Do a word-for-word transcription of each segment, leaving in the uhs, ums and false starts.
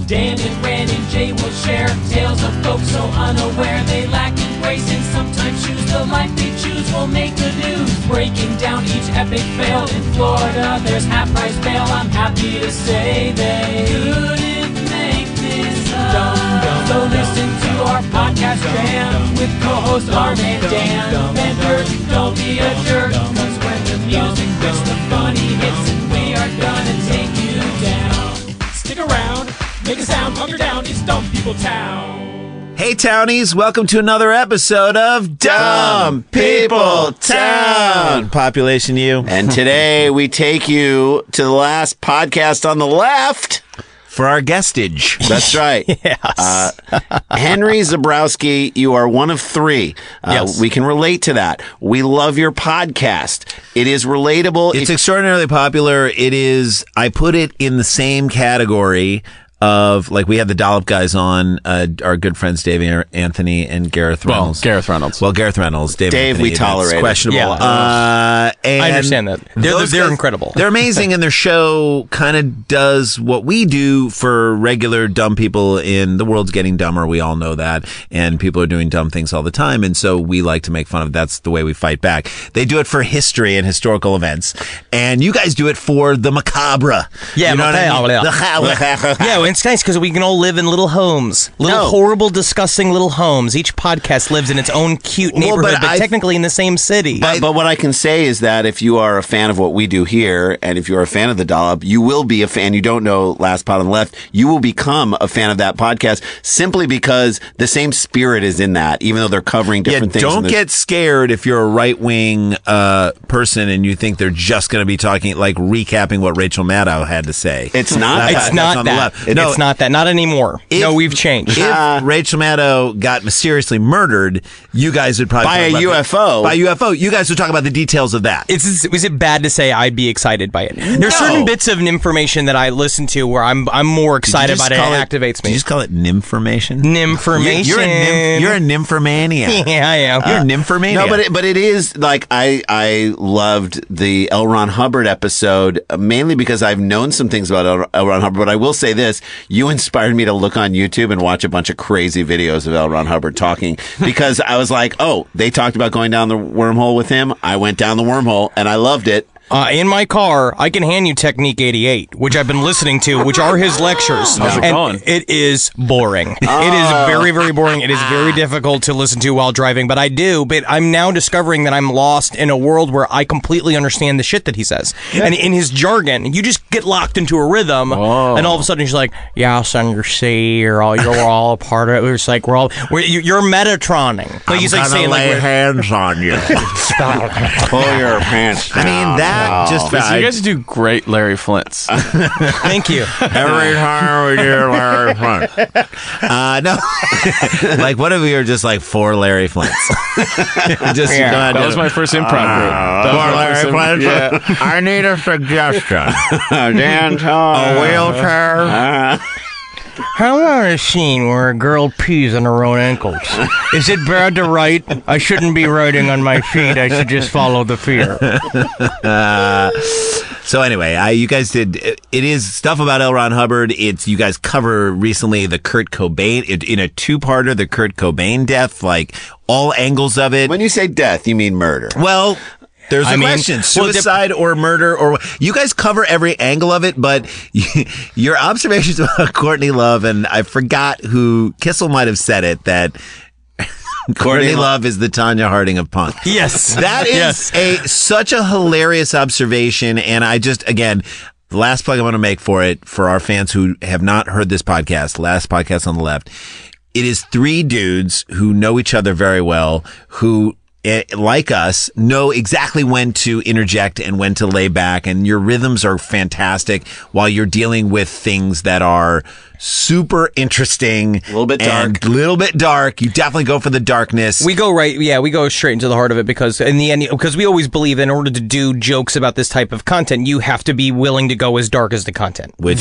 Dan and Ran and Jay will share tales of folks so unaware they lack in grace and sometimes choose the life they choose will make the news. Breaking down each epic fail in Florida, there's half price bail. I'm happy to say they couldn't make this up. So listen to our podcast jam with co-host Arn and Dan. Bender, don't be a jerk, cause when the music hits, the funny hits, and we are gonna take you down. Stick around, make a sound, hunker down, it's Dumb People Town. Hey Townies, welcome to another episode of Dumb People Town. Population U. And today we take you to the last podcast on the left. For our guestage. That's right. Yes. Uh, Henry Zebrowski, you are one of three. Uh, Yes. We can relate to that. We love your podcast. It is relatable. It's If- extraordinarily popular. It is, I put it in the same category of, like, we had the Dollop guys on, uh, our good friends Dave Anthony and Gareth Well, Reynolds. Gareth Reynolds. Well, Gareth Reynolds. Dave, Dave, Anthony, we that's tolerate it. questionable. Yeah. Uh, and I understand that. They're- those they're guys- incredible. They're amazing, and their show kind of does what we do for regular dumb people in the world's getting dumber. We all know that, and people are doing dumb things all the time, and so we like to make fun of it. That's the way we fight back. They do it for history and historical events, and you guys do it for the macabre. Yeah, you know what I mean? macabre. The Yeah, well, it's nice because we can all live in little homes. Little No. horrible, disgusting little homes. Each podcast lives in its own cute Well, neighborhood, but but, I- technically in the same city. But, but what I can say is that if you are a fan of what we do here, and if you're a fan of the Dollop, you will be a fan. You don't know Last Pod on the Left. You will become a fan of that podcast simply because the same spirit is in that, even though they're covering different yeah, things. don't and there's- get scared if you're a right-wing uh, person and you think they're just going to be talking, like, recapping what Rachel Maddow had to say. It's not That's- that. it's that's not on the that. left. It- No, it's not that. Not anymore. If- no, we've changed. If Rachel Maddow got mysteriously murdered, you guys would probably By talk a about U F O. The, by a U F O, you guys would talk about the details of that. It's, is it bad to say I'd be excited by it? There's No. certain bits of information that I listen to where I'm I'm more Did you excited just about it. call It activates Did me. you just call it nymphormation? Nymphormation. You're, you're a nymph, you're a nymphomaniac. Yeah, I am. You're a nymphomaniac. No, but it, but it is like I I loved the L. Ron Hubbard episode uh, mainly because I've known some things about L. L. Ron Hubbard. But I will say this: you inspired me to look on YouTube and watch a bunch of crazy videos of L. Ron Hubbard talking because I was like, oh, they talked about going down the wormhole with him. I went down the wormhole and I loved it. Uh, in my car, I can hand you Technique eighty-eight, which I've been listening to, which are his lectures. How's it and going? It is boring. It is very, very boring. It is very difficult to listen to while driving, but I do. But I'm now discovering that I'm lost in a world where I completely understand the shit that he says. And in his jargon, you just get locked into a rhythm, Whoa. and all of a sudden he's like, "Yeah, son, you're C, you're all, you're all a part of it." It's like we're all, we're, you- you're Metatroning. Like I'm he's like gonna saying, lay like, we're- hands on you. Pull your pants I mean, that just So I- you guys do great Larry Flints. "Thank you." Every time we do Larry Flint. Uh, no. Like, what if we were just like four Larry Flints? Just Yeah. go ahead That and- was my first improv group. That was Four my Larry first im- Flints? Yeah. I need a suggestion. Dan A wheelchair? How about a scene where a girl pees on her own ankles? Is it bad to write? I shouldn't be writing on my feet. I should just follow the fear. Uh, so anyway, I, you guys did. It, it is stuff about L. Ron Hubbard. It's you guys cover recently the Kurt Cobain it, in a two-parter, the Kurt Cobain death, like all angles of it. When you say death, you mean murder. Well, there's a I mean, question: well, dep- suicide or murder, or you guys cover every angle of it. But your observations about Courtney Love, and I forgot who Kissel might have said it that. Courtney Love. Love is the Tanya Harding of punk. Yes. That is Yes. a such a hilarious observation, and I just again, the last plug I want to make for it for our fans who have not heard this podcast, last podcast on the left. It is three dudes who know each other very well, who, eh, like us, know exactly when to interject and when to lay back, and your rhythms are fantastic while you're dealing with things that are super interesting, a Little bit dark. a little bit dark. You definitely go for the darkness. We go right, yeah, we go straight into the heart of it because in the end, because we always believe in order to do jokes about this type of content, you have to be willing to go as dark as the content. which That's it.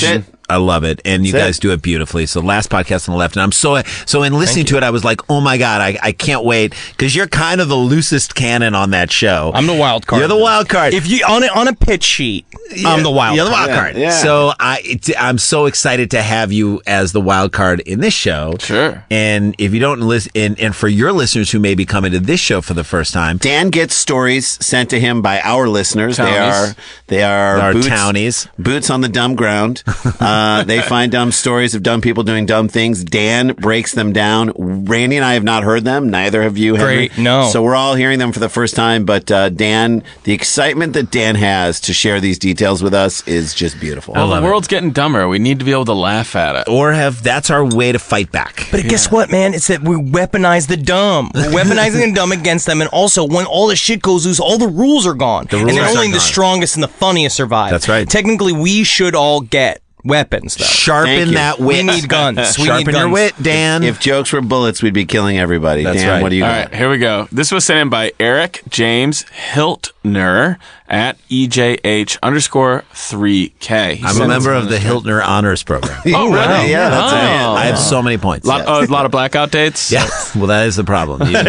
I love it, and you That's guys it. do it beautifully. So, last podcast on the left, and I'm so so in listening to it, I was like, oh my god, I, I can't wait because you're kind of the loosest cannon on that show. I'm the wild card. You're the wild card. If you on a, on a pitch sheet, I'm the wild You're the card. wild card. Yeah. So I it, I'm so excited to have you as the wild card in this show. Sure. And if you don't listen, and, and for your listeners who may be coming to this show for the first time, Dan gets stories sent to him by our listeners. They Townies. are they are Our boots, townies. boots on the dumb ground. Uh, they find dumb stories of dumb people doing dumb things. Dan breaks them down. Randy and I have not heard them. Neither have you. Henry. Great, no. So we're all hearing them for the first time. But uh, Dan, the excitement that Dan has to share these details with us is just beautiful. Well, love the it. world's getting dumber. We need to be able to laugh at it. or have that's our way to fight back. But guess what, man? It's that we weaponize the dumb. We're weaponizing the dumb against them, and also when all the shit goes loose, all the rules are gone, rules and then are only gone. the strongest and the funniest survive. That's right. Technically, we should all get weapons, though. Thank Sharpen you. that We wit. need guns. We Sharpen need your guns. wit, Dan. If jokes were bullets, we'd be killing everybody. That's Dan, right. what do you All got? right, here we go. This was sent in by Eric James Hiltner at E J H underscore three K. He I'm a sent member this of in the this- Hiltner Honors Program. Oh, really? Right, yeah, that's Oh. it. I have so many points. Lot, Yeah. oh, a lot of blackout dates. Yeah, well, that is the problem. You-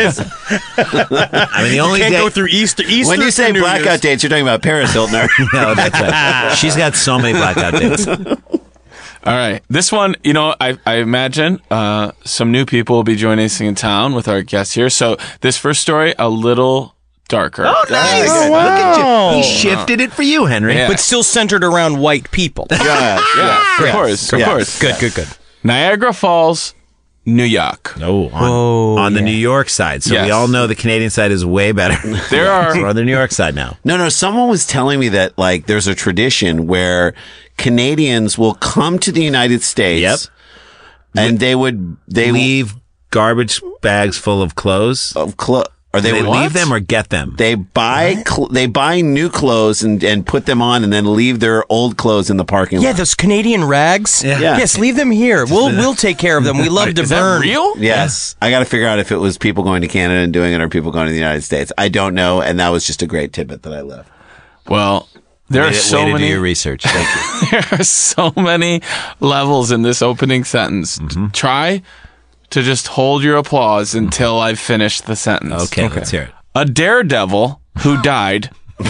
I mean, the only Can't day. go through Easter. Easter When you say through New blackout Year's. dates, you're talking about Paris Hiltner. No, that's right. She's got so many blackout dates. All right. This one, you know, I, I imagine uh, some new people will be joining us in town with our guests here. So this first story, a little darker. Oh, nice! Oh, Look at wow. you. He shifted it for you, Henry. Yeah. But still centered around white people. yeah, Yeah, of yeah. course, of Yeah. course. Good, good, good. Niagara Falls, New York. Oh, on, Oh, on the yeah. New York side. So Yes. we all know the Canadian side is way better. There are- So we're on the New York side now. No, no, someone was telling me that like there's a tradition where Canadians will come to the United States. Yep. And they would they Leave garbage bags full of clothes. of clo- or They, they, would leave them or get them. they buy cl- they buy new clothes and, and put them on and then leave their old clothes in the parking Yeah, lot. those Canadian rags. Yeah. Yeah. Yes, leave them here. We'll we'll take care of them. We love to Is burn. that real? Yes. I got to figure out if it was people going to Canada and doing it or people going to the United States. I don't know. And that was just a great tidbit that I left. Well, there Way are to- so way to do many. your research. Thank you. There are so many levels in this opening sentence. Mm-hmm. Try to just hold your applause until I've finished the sentence. Okay, let's hear it. A daredevil who died.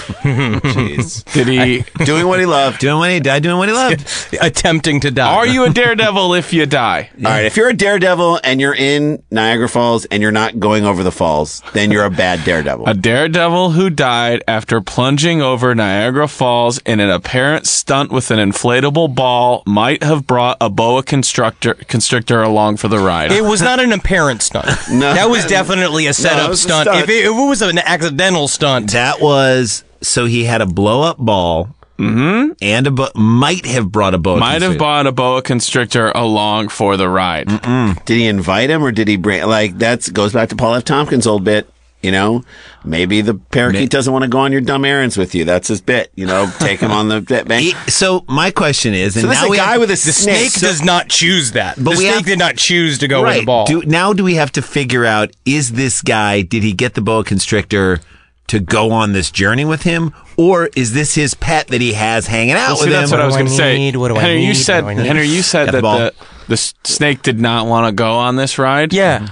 Jeez. Did he? Doing what he loved. Doing what he died, doing what he loved. Attempting to die. Are you a daredevil if you die? All right. If you're a daredevil and you're in Niagara Falls and you're not going over the falls, then you're a bad daredevil. A daredevil who died after plunging over Niagara Falls in an apparent stunt with an inflatable ball might have brought a boa constrictor constrictor along for the ride. It was not an apparent stunt. No. That was definitely a setup it was a stunt. stunt. If, it, if it was an accidental stunt, That was so he had a blow up ball and a bo- might have brought a boa. might have constrictor. brought a boa constrictor along for the ride. Did he invite him or did he bring, like, that's goes back to Paul F. Tompkins' old bit. You know, maybe the parakeet May- doesn't want to go on your dumb errands with you. That's his bit. You know, take him on the bank. He- so my question is, and So this now is a we guy have- with a the snake. snake does not choose that. But the we snake have- did not choose to go right. with the ball. Do, now, do we have to figure out, is this guy, did he get the boa constrictor to go on this journey with him? Or is this his pet that he has hanging out Well, see, with that's him? what I was do I going to say. need? What do I Henry, you need? said, What do I need? Henry, you said Got the that ball. the, the s- snake did not want to go on this ride. Yeah.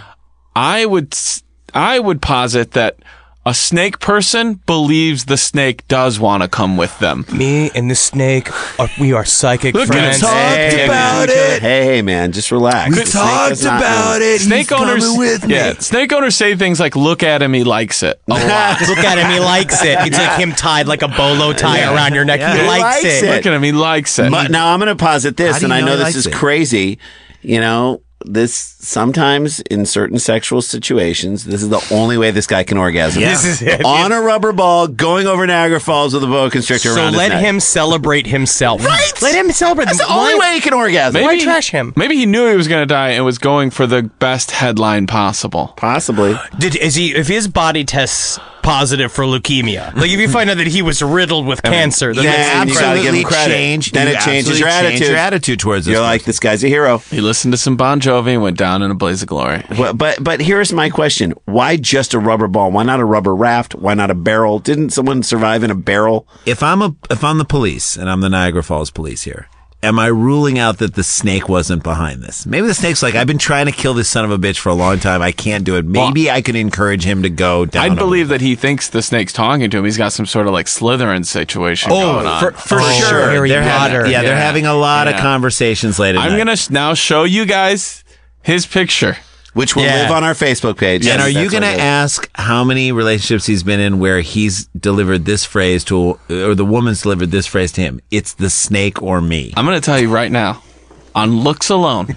I would, s- I would posit that a snake person believes the snake does want to come with them. Me and the snake, are, we are psychic Look at friends. us talked Hey, about hey, it. Hey, hey, man, just relax. We The snake talked does not about know. it. Snake He's owners, coming with me. yeah, snake owners say things like, "Look at him, he likes it." A lot. Look at him, he likes it. It's like him tied like a bolo tie Yeah. around your neck. Yeah. He, He likes, likes it. it. Look at him, he likes it. But now I'm going to posit How this, do and you I know know he this likes is it? crazy. You know, this sometimes in certain sexual situations, this is the only way this guy can orgasm. Yeah. This is it. On a rubber ball, going over Niagara Falls with a boa constrictor So around his let neck. him celebrate himself. Right. Let him celebrate. That's the only way he can orgasm. Why trash him? Maybe he knew he was going to die and was going for the best headline possible. Possibly. Did is he? If his body tests positive for leukemia, like if you find out that he was riddled with cancer, then yeah, that's and you gotta incredible. give him credit. Change, Then you it changes absolutely your change attitude. your attitude towards this. You're like, this guy's a hero. He listened to some Bon Jovi and went down in a blaze of glory. But, but but here's my question: why just a rubber ball? Why not a rubber raft? Why not a barrel? Didn't someone survive in a barrel? if I'm a if I'm the police and I'm the Niagara Falls police here, am I ruling out that the snake wasn't behind this? Maybe the snake's like, I've been trying to kill this son of a bitch for a long time. I can't do it. Maybe well, I could encourage him to go down. I'd believe that he thinks the snake's talking to him. He's got some sort of like Slytherin situation oh, going on. For, for oh, sure. Harry They're Potter. having, yeah, yeah, they're having a lot yeah. of conversations later. I'm going to now show you guys his picture. Which will Yeah. live on our Facebook page. And Yes, are you that's going to what it is. ask how many relationships he's been in where he's delivered this phrase to, or the woman's delivered this phrase to him? It's the snake or me. I'm going to tell you right now, on looks alone.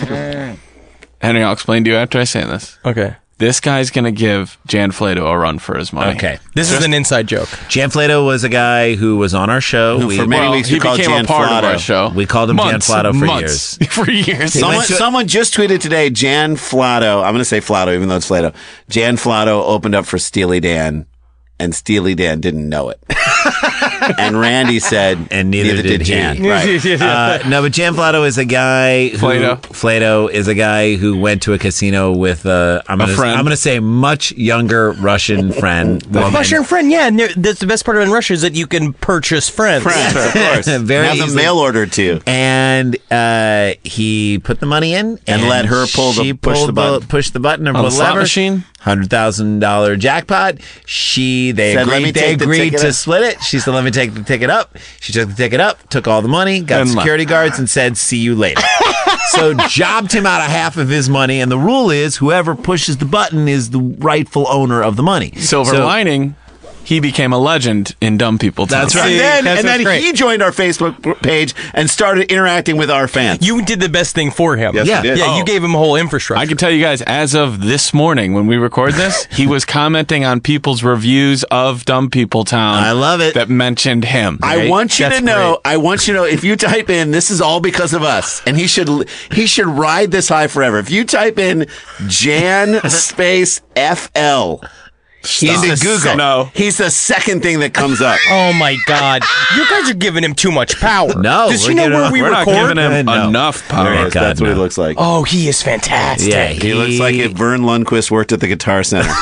Henry, I'll explain to you after I say this. Okay. This guy's going to give Jan Flato a run for his money. Okay. This is an inside joke. Jan Flato was a guy who was on our show. Who We, for many Well, weeks he we called became Jan a part Flato. of our show. We called him months, Jan Flato for months. for years. Someone, went to- someone just tweeted today, Jan Flato, I'm going to say Flato, even though it's Flato. Jan Flato opened up for Steely Dan, and Steely Dan didn't know it. And Randy said, And neither did he. Jan. Right. uh, no, but Jan Flato is a guy who, Flato. Flato is a guy who went to a casino with uh, I'm gonna, friend. I'm going to say much younger Russian friend. woman. Russian friend, yeah. And there- that's the best part of in Russia is that you can purchase friends. France, of course. Very Have them easily. mail ordered to you. And uh, he put the money in And let her pull the- she push pulled the button. push the button and On pull the the slot lever. machine? Hundred thousand dollar jackpot. She they Said, "Let agreed me they take the agreed ticket to up." split it. She said, "Let me take the ticket up." She took the ticket up, took all the money, got And security guards, and said, "See you later." So jobbed him out of half of his money, and the rule is whoever pushes the button is the rightful owner of the money. Silver So- lining, he became a legend in Dumb People Town. That's right. And then, That's and then great. he joined our Facebook page and started interacting with our fans. You did the best thing for him. Yes, Yeah. we did. Yeah, you Oh. gave him a whole infrastructure. I can tell you guys, as of this morning when we record this, he was commenting on people's reviews of Dumb People Town. I love it. That mentioned him. I Right? want you That's to know. great. I want you to know. If you type in, this is all because of us, and he should he should ride this high forever. If you type in Jan space F L into Stop. Google, No. he's the second thing that comes up. Oh my God! You guys are giving him too much power. No, does we're he know giving where him- we We're not record? giving him No. enough There power. he is. God, That's what he no. looks like. Oh, he is fantastic. Yeah, He looks like if Vern Lundquist worked at the Guitar Center.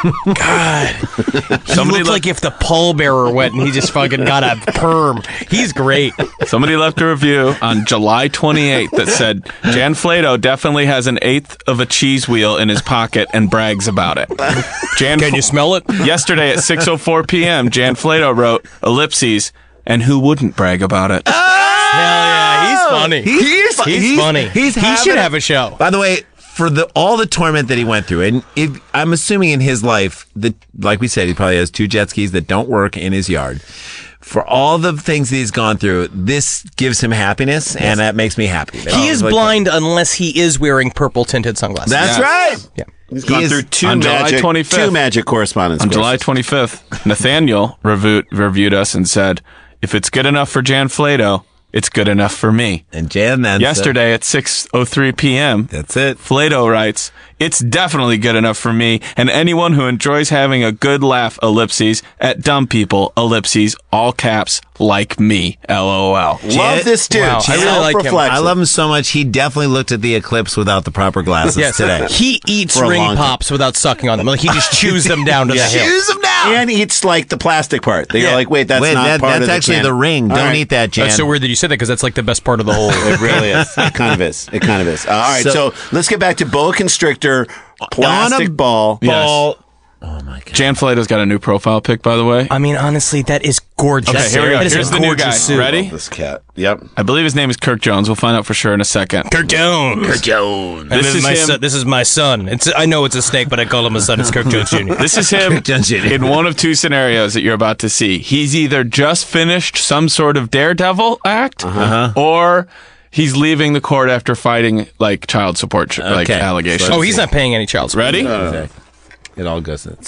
He Somebody looks look- like if the pallbearer went and he just fucking got a perm. He's great. Somebody left a review on July twenty-eighth that said Jan Flato definitely has an eighth of a cheese wheel in his pocket and brags about it. Jan Can you smell it? Yesterday at six oh four p.m., Jan Flato wrote ellipses, and who wouldn't brag about it? Hell yeah, he's funny. He's, He's funny. He's He having should have a show. By the way, for the all the torment that he went through, and if, I'm assuming in his life that, like we said, he probably has two jet skis that don't work in his yard. For all the things that he's gone through, this gives him happiness, and that makes me happy. He is Like- blind unless he is wearing purple tinted sunglasses. That's Yeah. right. Yeah. He's gone He is- through two on July magic, twenty-fifth. two magic correspondence On July courses. twenty-fifth, Nathaniel reviewed, reviewed us and said, if it's good enough for Jan Flato, it's good enough for me. And Jan then said- Yesterday at six oh three p.m., That's it. Flato writes, it's definitely good enough for me and anyone who enjoys having a good laugh, ellipses, at dumb people, ellipses, all caps, like me, LOL. Love Jan- this dude. Wow, I really like him. Self-reflexive. I love him so much. He definitely looked at the eclipse without the proper glasses Yes. today. He eats For a ring long time. pops without sucking on them. Like he just chews them down to the hill. Choose him now. And eats like the plastic part. They're Yeah. like, wait, that's Wait, not that, part that's of the actually can. the ring. All Don't right. eat that, Jan. That's so weird that you said that because that's like the best part of the whole. It really is. It kind of is. It kind of is. Uh, all right, so, So- let's get back to boa constrictor, plastic On a ball. Ball. Oh my god. Jan Flato's got a new profile pic, by the way. I mean, honestly, that is gorgeous. Okay, here we go. That is Here's a the new gorgeous guy. suit. Ready? This cat. Yep. I believe his name is Kirk Jones. We'll find out for sure in a second. Kirk Jones. Kirk Jones. This, This is is my him. son. This is my son. It's I know it's a snake, but I call him a son. It's Kirk Jones Junior This is him Kirk Jones Junior in one of two scenarios that you're about to see. He's either just finished some sort of daredevil act, Uh-huh. or he's leaving the court after fighting like child support ch- like Okay. allegations. Oh, he's not paying any child support. Ready? Okay. It all goes. In.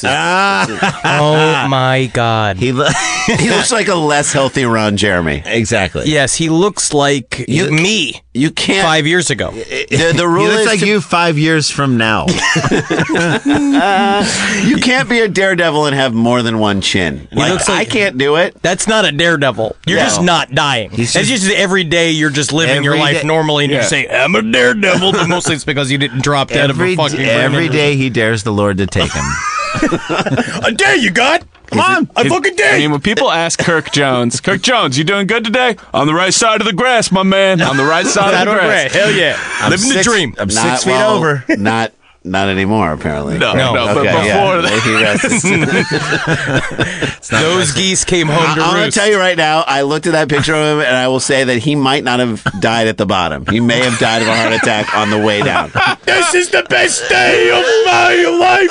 Oh my God. He lo- He looks like a less healthy Ron Jeremy. exactly. Yes, he looks like You- me You can't. five years ago. The, the rule He looks is like to- you five years from now. you can't be a daredevil and have more than one chin. Like, looks like- I can't do it. That's not a daredevil. You're No. just not dying. He's it's just- just every day you're just living your Every life day- normally and Yeah. you say, I'm a daredevil, but mostly it's because you didn't drop dead every of a fucking brain every injury. day he dares the Lord to take him. I dare you, God. Come on. I His- fucking dare I you. mean, when people ask Kirk Jones, Kirk Jones, you doing good today? On the right side of the grass, my man. On the right side of the grass. Hell yeah. Living the six- dream. I'm Not- six feet well, over. Not not anymore, apparently. No, No. no, but Okay, before yeah. that. He rests. Those geese came home I- to I'm going to roost. tell you right now, I looked at that picture of him, and I will say that he might not have died at the bottom. He may have died of a heart attack on the way down. This is the best day of my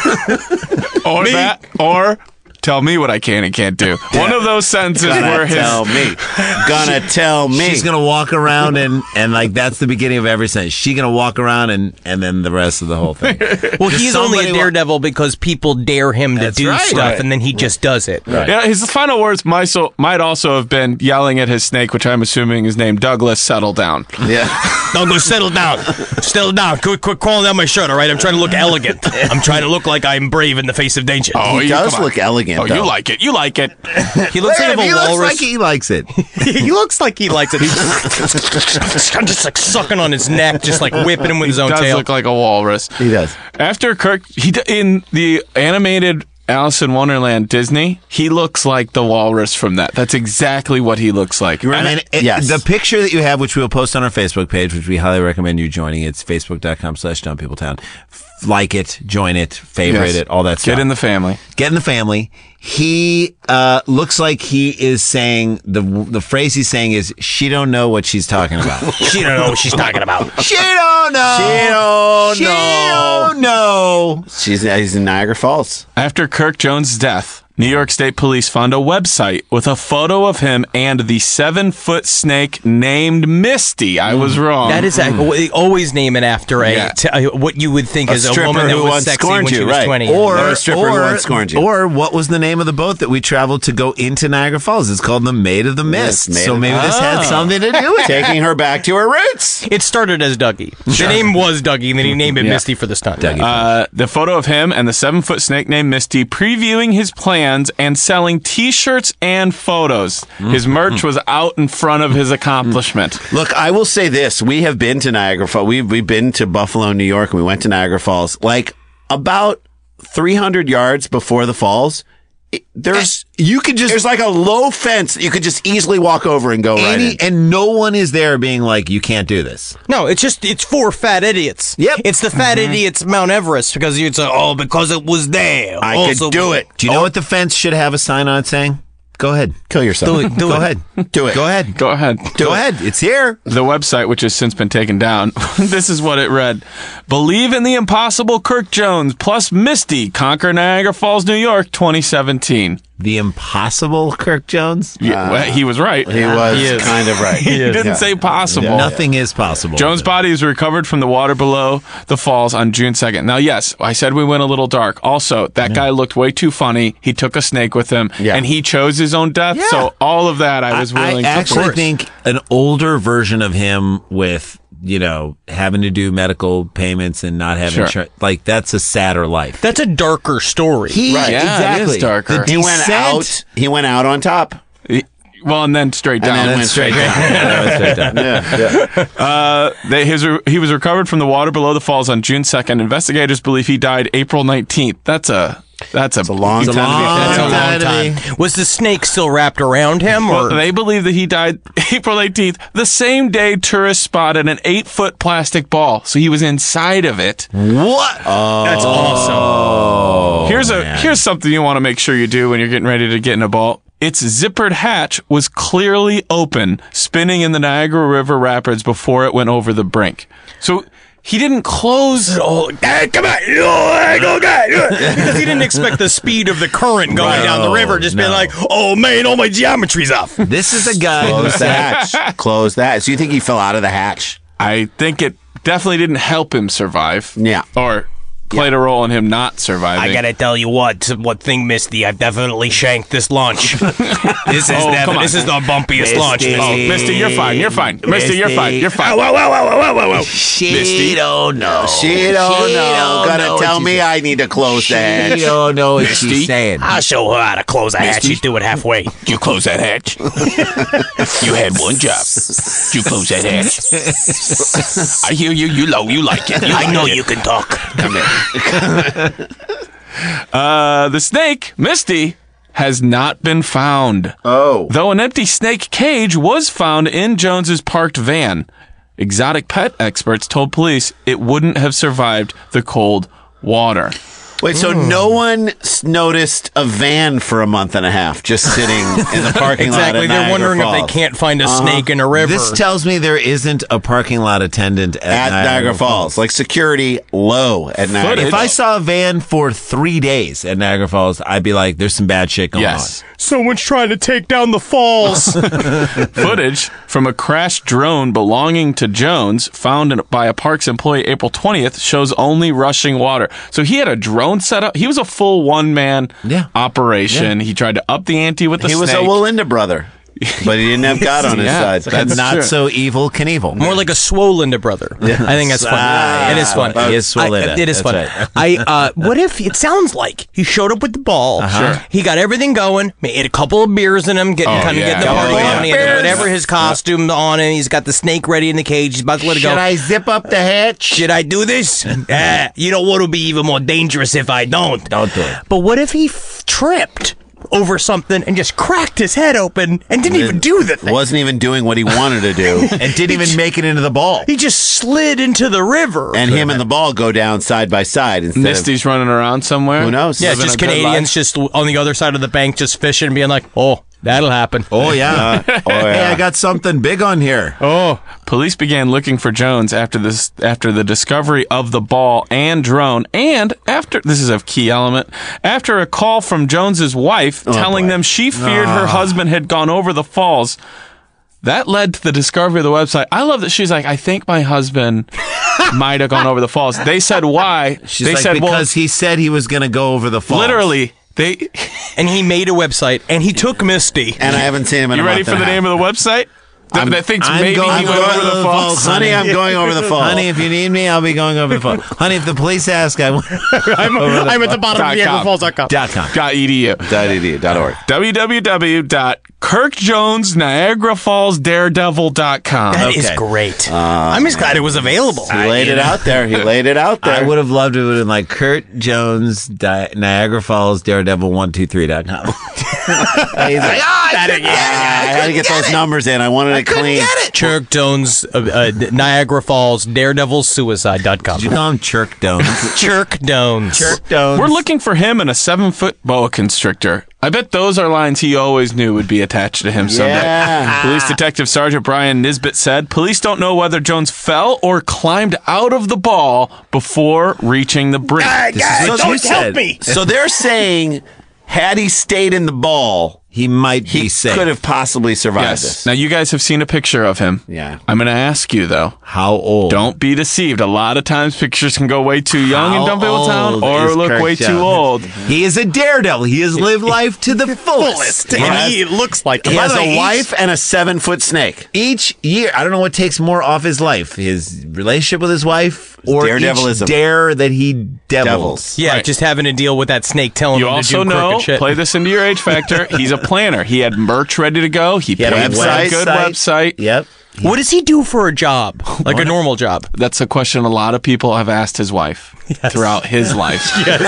life. Or that, or tell me what I can and can't do. One of those sentences where Gonna his tell me. Gonna tell me. She's gonna walk around and and like that's the beginning of every sentence. She's gonna walk around and and then the rest of the whole thing. Well, Just he's only a somebody wa- daredevil because people dare him to That's do right. stuff, Right. and then he just does it. Yeah, his final words might, so, might also have been yelling at his snake, which I'm assuming is named Douglas, settle down. Yeah. Don't go settle down. Settle down. Quit, quit crawling down my shirt, all right? I'm trying to look elegant. I'm trying to look like I'm brave in the face of danger. Oh, He you- does come on. look elegant, Oh, though. you like it. You like it. He looks like Look at him, a he looks walrus. like he likes it. he looks like he likes it. He's I'm just like sucking on his neck, just like whipping him with his own Does tail. look like a walrus. He does. After Kirk, he d- in the animated Alice in Wonderland Disney, he looks like the walrus from that. That's exactly what he looks like. I mean, it, Yes. the picture that you have, which we'll post on our Facebook page, which we highly recommend you joining. It's facebook.com slash Dumb People Town. Like it, join it, favorite Yes. it, all that stuff. Get in the family. Get in the family. He uh, looks like he is saying the the phrase he's saying is she don't know what she's talking about. She don't know what she's talking about. she don't know. She don't She know. don't know. She's he's in Niagara Falls. After Kirk Jones' death, New York State Police found a website with a photo of him and the seven-foot snake named Misty. I was wrong. That is a, they always name it after a Yeah. t- uh, what you would think A is a stripper woman that who was once sexy scorned when she you, was right. twenty. Or, Or a stripper who or, once scorned you. or what was the name of the boat that we traveled to go into Niagara Falls? It's called the Maid of the Mist. Maid so of- maybe this had Ah. something to do with it. Taking her back to her roots. It started as Dougie. The name was Dougie, and then he named it Yeah. Misty for the stunt. Dougie. Uh, the photo of him and the seven-foot snake named Misty previewing his plans and selling T-shirts and photos. His merch was out in front of his accomplishment. Look, I will say this: we have been to Niagara Falls. We've we've been to Buffalo, New York, and we went to Niagara Falls. Like about three hundred yards before the falls, it- there's you could just there's like a low fence that you could just easily walk over and go right any, in. and no one is there being like, you can't do this. No, it's just it's for fat idiots. Yep. It's the fat idiots Mount Everest because it's a, oh because it was there. I Also- could do it. Do you know what the fence should have a sign on it saying? Go ahead. Kill yourself. Do it. Do Go it. ahead. Do it. Go ahead. Go ahead. Go ahead. It's here. The website, which has since been taken down, this is what it read. Believe in the impossible, Kirk Jones, plus Misty, conquer Niagara Falls, New York, twenty seventeen. The impossible Kirk Jones? Yeah, well, he was right. He was He is. kind of right. He didn't Yeah. say possible. Nothing is possible. Jones' body is recovered from the water below the falls on June second. Now, yes, I said we went a little dark. Also, that guy looked way too funny. He took a snake with him, Yeah. and he chose his own death. Yeah. So all of that, I was I, willing I to actually support. think an older version of him with, you know, having to do medical payments and not having Sure. insurance, like that's a sadder life. That's a darker story. He, Right. Yeah, it exactly. is darker. The He went descent- out. He went out on top. Well, and then straight And down. then went straight down. Yeah, that's right down. Yeah, yeah. Uh, they, his, he was recovered from the water below the falls on June second. Investigators believe he died April nineteenth. That's a that's a, It's a long It's a time to be long That's a dead. long time. time. Was the snake still wrapped around him, or Well, they believe that he died April eighteenth, the same day tourists spotted an eight-foot plastic ball. So he was inside of it. What? that's awesome? here's a here's something you want to make sure you do when you're getting ready to get in a ball. Its zippered hatch was clearly open, spinning in the Niagara River rapids before it went over the brink. So he didn't close. Oh, hey, come on! Oh, go, go, because he didn't expect the speed of the current going Right. down the river. Just being No. like, "Oh man, all my geometry's off." This is a guy Close who's the hatch. Close that. So you think he fell out of the hatch? I think it definitely didn't help him survive. Yeah. Or played a role in him not surviving. I gotta tell you what, what thing, Misty? I've definitely shanked this launch. this is Oh, defi- come on. this is the bumpiest Misty. launch. Misty. Oh, Misty, you're fine. You're fine. Misty, you're fine. You're fine. Whoa, whoa, whoa, whoa, whoa, whoa! She Misty. don't know. She don't She know. don't Gonna know tell what me she's- I need to close the hatch. She don't know what she's saying. I'll show her how to close a hatch. You do it halfway. You close that hatch. You had one job. You close that hatch. I hear you. You low. You like it. You I like know it. you can talk. Come here. Uh, the snake, Misty, has not been found. Oh. Though an empty snake cage was found in Jones's parked van, exotic pet experts told police it wouldn't have survived the cold water. Wait, so no one s- noticed a van for a month and a half just sitting in the parking lot Exactly. at They're Niagara wondering Falls. if they can't find a snake in a river. This tells me there isn't a parking lot attendant at, At Niagara, Falls. Like security low at Niagara Footage. If I saw a van for three days at Niagara Falls, I'd be like, there's some bad shit going Yes. Someone's trying to take down the falls. Footage from a crashed drone belonging to Jones, found in, by a Parks employee April twentieth, shows only rushing water. So he had a drone set up. He was a full one-man Yeah. operation. He tried to up the ante with the He snake. was a Walinda brother, but he didn't have God on his Yeah, side. that's on. Not true. so evil Knievel. More like a Swolinda brother. I think that's fun. Ah, it is fun. He is I- Swolinda. it is That's fun. right. I uh, what if it sounds like he showed up with the ball? Uh-huh. Sure. He got everything going. He had a couple of beers in him, getting Oh, kind of yeah. getting the Oh, party yeah. on. He had whatever his costume on him. He's got the snake ready in the cage. He's about to let it Should go. I zip up the hatch? Should I do this? Ah, you know what would be even more dangerous if I don't. Don't do it. But what if he f- tripped over something and just cracked his head open and didn't even do the thing? Wasn't even doing what he wanted to do. And didn't even make it into the ball. He just slid into the river. And him and the ball go down side by side instead Misty's running around somewhere. Who knows? Yeah, Living just a good Canadians life. just on the other side of the bank just fishing and being like, oh, that'll happen. Oh, yeah. of... Oh, Hey, yeah. I got something big on here. Oh, Police began looking for Jones after this, after the discovery of the ball and drone, and after this is a key element. After a call from Jones's wife telling boy. them she feared her husband had gone over the falls, that led to the discovery of the website. I love that she's like, I think my husband might have gone over the falls. They said why? She's they like, said because he said he was going to go over the falls. literally. They. and he made a website and he took Misty. And I haven't seen him in You a ready month for and the a half. name of the website? That, that thinks I'm maybe going he went over over the the falls. falls. Honey, I'm going over the falls. Honey, if you need me, I'll be going over the falls. Honey, if the police ask, I will. I'm, I'm at the bottom of Dot com. Niagara Falls dot com. Dot com. Dot edu. .edu dot org. w w w dot kirk jones niagara falls daredevil dot com. That is Okay. great. I'm just glad it was available. He laid it out there. He laid it out there. I would have loved it. It would have been like Kurt Jones, Di- Niagara Falls, Daredevil one two three dot com. He's like, oh, I couldn't Yeah, I had to get those numbers in. I wanted it couldn't clean. get it. Chirk Jones, uh, uh, Niagara Falls, daredevil suicide dot com. Did you call him Chirk Dones? Chirk Jones. Chirk Dones. We're looking for him in a seven foot boa constrictor. I bet those are lines he always knew would be attached to him someday. Yeah. Police Detective Sergeant Brian Nisbet said police don't know whether Jones fell or climbed out of the ball before reaching the brink. This is what you said. So they're saying, had he stayed in the ball, He might he be safe. could have possibly survived Yes. this. Now you guys have seen a picture of him. Yeah. I'm going to ask you though. How old? Don't be deceived. A lot of times pictures can go way too young How in Dumbbell Town old or is look Kirk way Jones? too old. He is a daredevil. He has lived life to the fullest. And Yes. he looks like He By has the way, a each- wife and a seven foot snake. Each year, I don't know what takes more off his life: his relationship with his wife, or daredevilism. each dare that he devils. Devils. Yeah, Right. just having to deal with that snake telling You him to also do know, crooked shit. play this into your age factor. He's a planner. He had merch ready to go. He, He had paid a for a website. good website. Yep. What does he do for a job? Like a normal job? That's a question a lot of people have asked his wife throughout his life.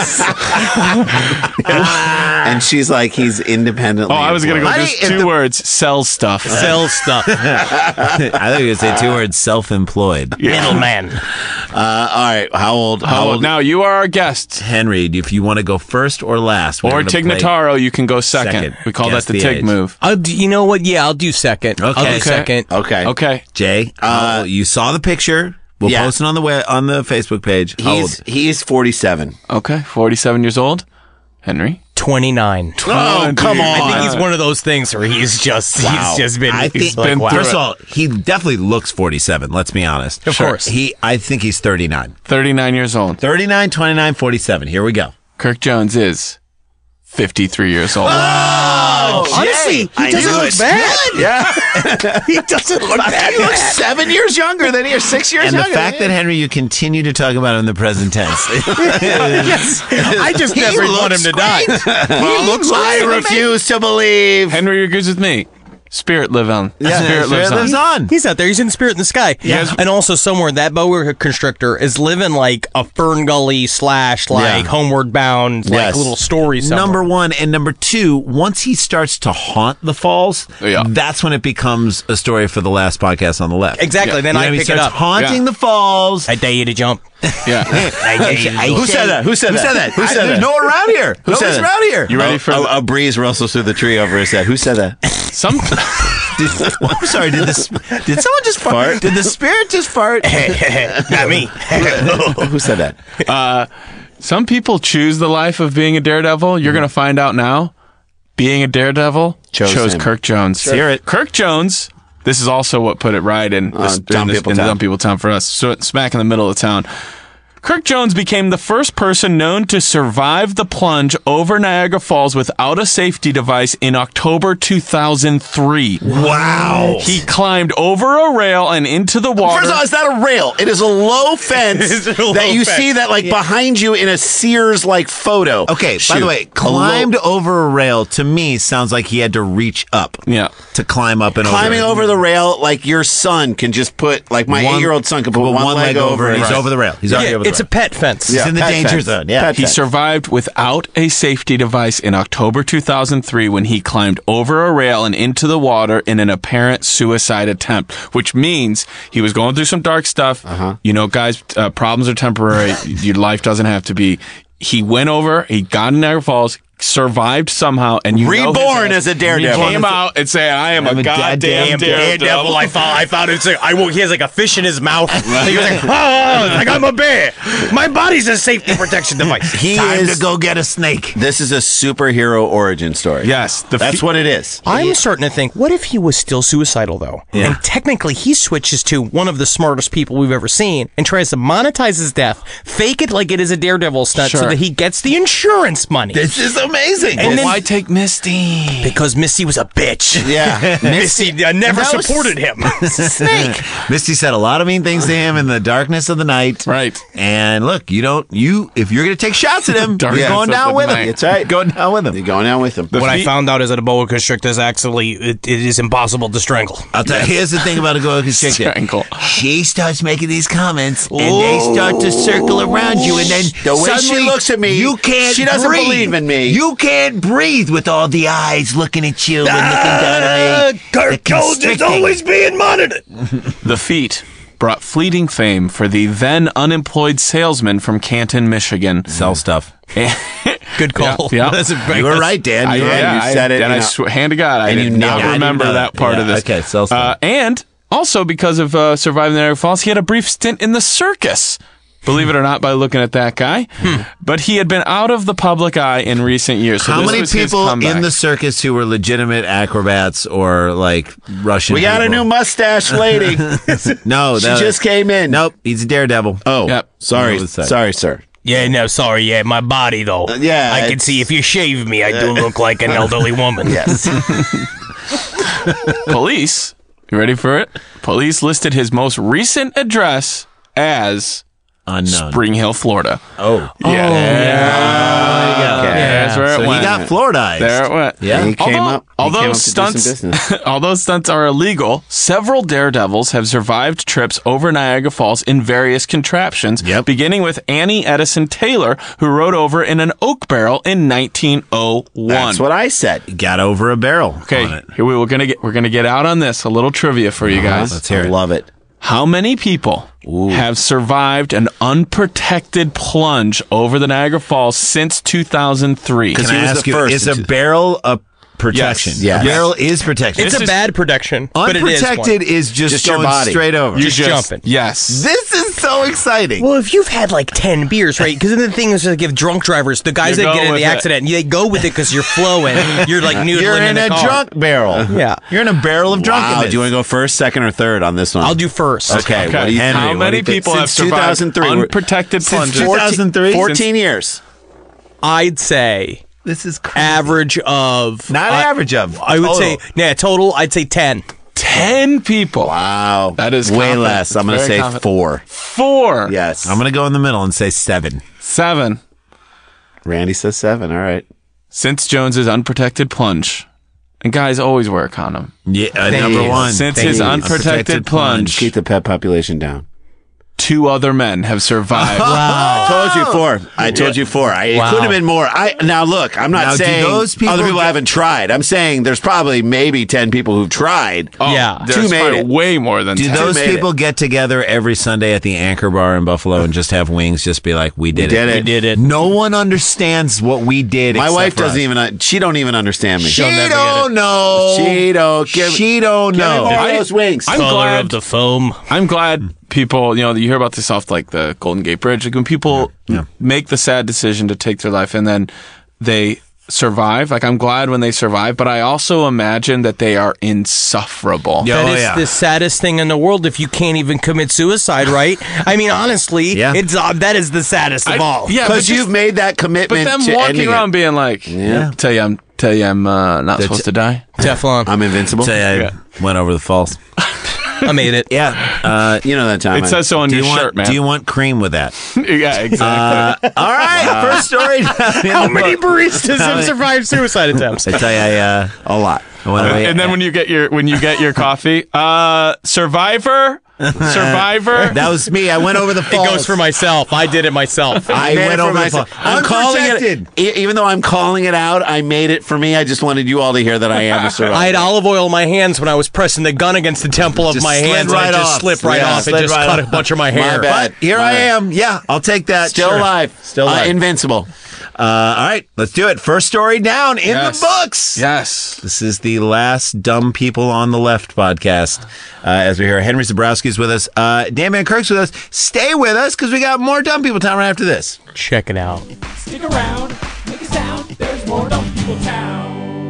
And she's like, he's independently. Oh, I was going to go Honey, just if two the- words. Sell stuff. Sell stuff. I think you would say two words: self-employed. Middleman. Uh, all right. How old? How Oh, old? now you are our guest. Henry, if you want to go first or last, we're Or gonna Tig play- Notaro, you can go second. Second. We call Guess that the, the Tig age. move. I'll do, you know what? Yeah, I'll do second. I'll Okay. do second. Okay. Okay. Jay, uh, you saw the picture. We'll Yeah. post it on the way, on the Facebook page. How He's old? he's forty-seven. Okay. forty-seven years old. Henry. twenty-nine. Oh, come on. I think he's one of those things where he's just Wow. he's just been, I he's think, like, wow. first of all, he definitely looks forty-seven. Let's be honest. Of course. He, I think he's thirty-nine. thirty-nine years old. thirty-nine, twenty-nine, forty-seven. Here we go. Kirk Jones is fifty-three years old. Oh, Honestly, he I doesn't knew look it. bad. Yeah. He doesn't look bad. He looks seven years younger than he is, six years And the younger. fact that Henry, you continue to talk about him in the present tense. Yes. I just never want him to die. he looks I refuse to believe. Henry agrees with me. Spirit live on. Yeah, Spirit lives on. lives on. He's out there. He's in spirit in the sky. Yeah. And also somewhere that boa constrictor is living like a Fern Gully slash like Yeah. Homeward Bound like Yes. little story somewhere. Number one. And number two, once he starts to haunt the falls, Yeah. that's when it becomes a story for the last podcast on the left. Exactly. Then You know, I he pick it starts up. haunting Yeah. the falls. I dare you to jump. Yeah. I dare you to I jump. Who said that? Who said Who that? said that? Who I- said There's that? no one around here. Who said Nobody's that? around here. You ready for a, the- a, a breeze rustles through the tree over his head. Who said that? Some Did, I'm sorry. Did this? Did someone just fart? Fart? Did the spirit just fart? Not me. Who said that? some people choose the life of being a daredevil. You're going to find out now. Being a daredevil Chose chose him. Kirk Jones. Hear it. Kirk Jones. This is also what put it right in, Uh, this, Dumb in, this, People in Town. Dumb People Town for us. So it's smack in the middle of town. Kirk Jones became the first person known to survive the plunge over Niagara Falls without a safety device in October two thousand three. Wow. He climbed over a rail and into the water. First of all, it's not a rail. It is a low fence It's a low that you fence. see that like behind you in a Sears like photo. Okay, by Shoot. the way, A climbed low- over a rail to me sounds like he had to reach up Yeah. to climb up and climbing over. over the rail like your son can just put like my One- eight-year-old son can put one, leg, over and and he's over the rail. He's already Yeah, over the it's a rail. pet fence. He's in the pet danger fence. zone. Yeah. Pet He fence. survived without a safety device in October two thousand three when he climbed over a rail and into the water in an apparent suicide attempt, which means he was going through some dark stuff. Uh-huh. You know, guys, uh, problems are temporary. Your life doesn't have to be. He went over, he got in Niagara Falls, survived somehow, and you know his Reborn ass- as a daredevil. He came out and said, I am I'm a a goddamn goddamn daredevil. Daredevil. I thought I thought it's like I woke. He has like a fish in his mouth. He was like, oh, like I'm a bear. My body's a safety protection device. He Time is. to go get a snake. This is a superhero origin story. Yes, the that's fe- what it is. I'm starting to think, what if he was still suicidal though? Yeah. And technically, he switches to one of the smartest people we've ever seen and tries to monetize his death, fake it like it is a Daredevil stunt, so Sure. that he gets the insurance money. This is amazing. And then- Why take Misty? Because Misty was a bitch. Yeah. Misty uh, never That was- supported him. Snake. Misty said a lot of mean things to him in the darkness of the night. Right. And look, you don't, you, if you're going to take shots at him, you're Darkness going of down the with night. him. That's right. Going down with You're him. going out with him. What I feet- found out is that a boa constrictor is actually, it, it is impossible to strangle. I'll tell you, here's the thing about a boa constrictor. Strangle. She starts making these comments, and they start to circle around you, and then The way she suddenly looks at me, you can't. she doesn't breathe. believe in me. You can't breathe with all the eyes looking at you and looking down at me. The constricting. being monitored. The feat brought fleeting fame for the then unemployed salesman from Canton, Michigan. Sell stuff. Good call. Yeah, yeah. That's a You were right, Dan. I, You were right. yeah, You said I, it, And you I know. swear, hand to God, I And did you not nailed it. remember I didn't know that that. part Yeah, of this. okay, sell Uh, stuff. and also because of uh, surviving the Niagara Falls, he had a brief stint in the circus. Believe it or not, by looking at that guy. But he had been out of the public eye in recent years. So How this many was his people comeback. in the circus who were legitimate acrobats or like Russian? We got a people? new mustache lady. No, She that- just came in. Nope, he's a daredevil. Oh, Yep. sorry. What was that? Sorry, sir. Yeah, no, sorry. Yeah, my body though. yeah, I can it's- see if you shave me, I do look like an elderly woman. Yes. Police, you ready for it? Police listed his most recent address as Unknown. Spring Hill, Florida. Oh, Yeah. yeah. Okay. Yeah, that's where it So he went. got Floridized. There it went. Yeah. He came although, up. He although came up to do some stunts, business. although stunts are illegal, several daredevils have survived trips over Niagara Falls in various contraptions. Yep. Beginning with Annie Edison Taylor, who rode over in an oak barrel in nineteen oh one. That's what I said. Got over a barrel. Okay, on it. here we we're gonna get we're gonna get out on this. A little trivia for you guys. Let's hear I it. love it. How many people have survived an unprotected plunge over the Niagara Falls since two thousand three? Can he I was ask the you, first is in a two- barrel a protection? Yes. Yes. A barrel is protection. It's This a is- bad protection, but it is one. Unprotected is just, Just your going body. straight over. You Just jumping. Yes. This is so exciting. Well, if you've had like ten beers, right? Because then the thing is, like, if drunk drivers, the guys You that go get in with the it. accident, they go with it because you're flowing. You're like noodling You're in, the a car. drunk barrel. Yeah. You're in a barrel of drunkenness. Wow. Do you want to go first, second, or third on this one? I'll do first. Okay. Okay. What do you Henry, How what many do you think? people have Since survived two thousand three, we're- unprotected Since plunges? two thousand three? fourteen years. I'd say This is crazy. average of Not I- average of. I would total. say, yeah, total. I'd say ten. Ten people. Wow. That is way confident. less. I'm going to Very say confident. four. Four. Yes. I'm going to go in the middle and say seven. Seven. Randy says seven. All right. Since Jones's unprotected plunge And guys always wear a condom. Yeah, uh, Thank number you. one. Since Thank his you. unprotected plunge, Keep the pet population down. two other men have survived. I told you four. I told you four. I, it Wow. could have been more. I now look. I'm not Now, do saying those people other people get- haven't tried. I'm saying there's probably maybe ten people who've tried. Oh, Yeah. there's Two made probably it. way more than Do ten. those made people get together every Sunday at the Anchor Bar in Buffalo and just have wings? Just be like, we did We it. did it. We did it. No one understands what we did. My except wife for doesn't us. even. uh, She don't even understand me. She She'll never get don't it. know. She don't. Give, She don't give me know. more I- of those wings. I'm Color glad- of the foam. I'm glad people, you know, you hear about this off like the Golden Gate Bridge. Like when people make the sad decision to take their life and then they survive. Like I'm glad when they survive, but I also imagine that they are insufferable. Yeah. That Oh, is yeah. the saddest thing in the world if you can't even commit suicide, right? I mean, honestly, Yeah. it's uh, that is the saddest of I- all. yeah, but Because just- you've made that But commitment them to walking ending around it. being like, Yeah. tell you I'm tell you I'm uh, not That's- supposed to die. Teflon. I'm invincible. Say I Yeah. went over the falls. I made it. Yeah. Uh, You know that time. It I- says so on do your you want? shirt, man. Do you want cream with that? yeah, exactly. All right. First story. How many baristas have survived suicide attempts? I tell you, I uh, a lot. I went away. and then when you get your when you get your coffee, uh, Survivor, Survivor. that was me. I went over the It falls. goes for myself. I did it myself. I made it went for over the myself. falls. I'm calling it. E- Even though I'm calling it out, I made it for me. I just wanted you all to hear that I am a survivor. I had olive oil in my hands when I was pressing the gun against the temple of Just my slid hands. right and it just off. slipped right Yeah, off. It slid just right cut off. a bunch of my hair. bad. But here My I bad. am. Yeah, I'll take that. Still Sure. alive. Still alive. Uh, invincible. Uh, all right, let's do it. First story down in Yes. the books. Yes. This is the last Dumb People on the Left podcast. Uh, as we hear, Henry Zabrowski is with us. Uh, Dan Van Kirk's with us. Stay with us because we got more Dumb People time right after this. Check it out. Stick around, make a sound, there's more Dumb People Town.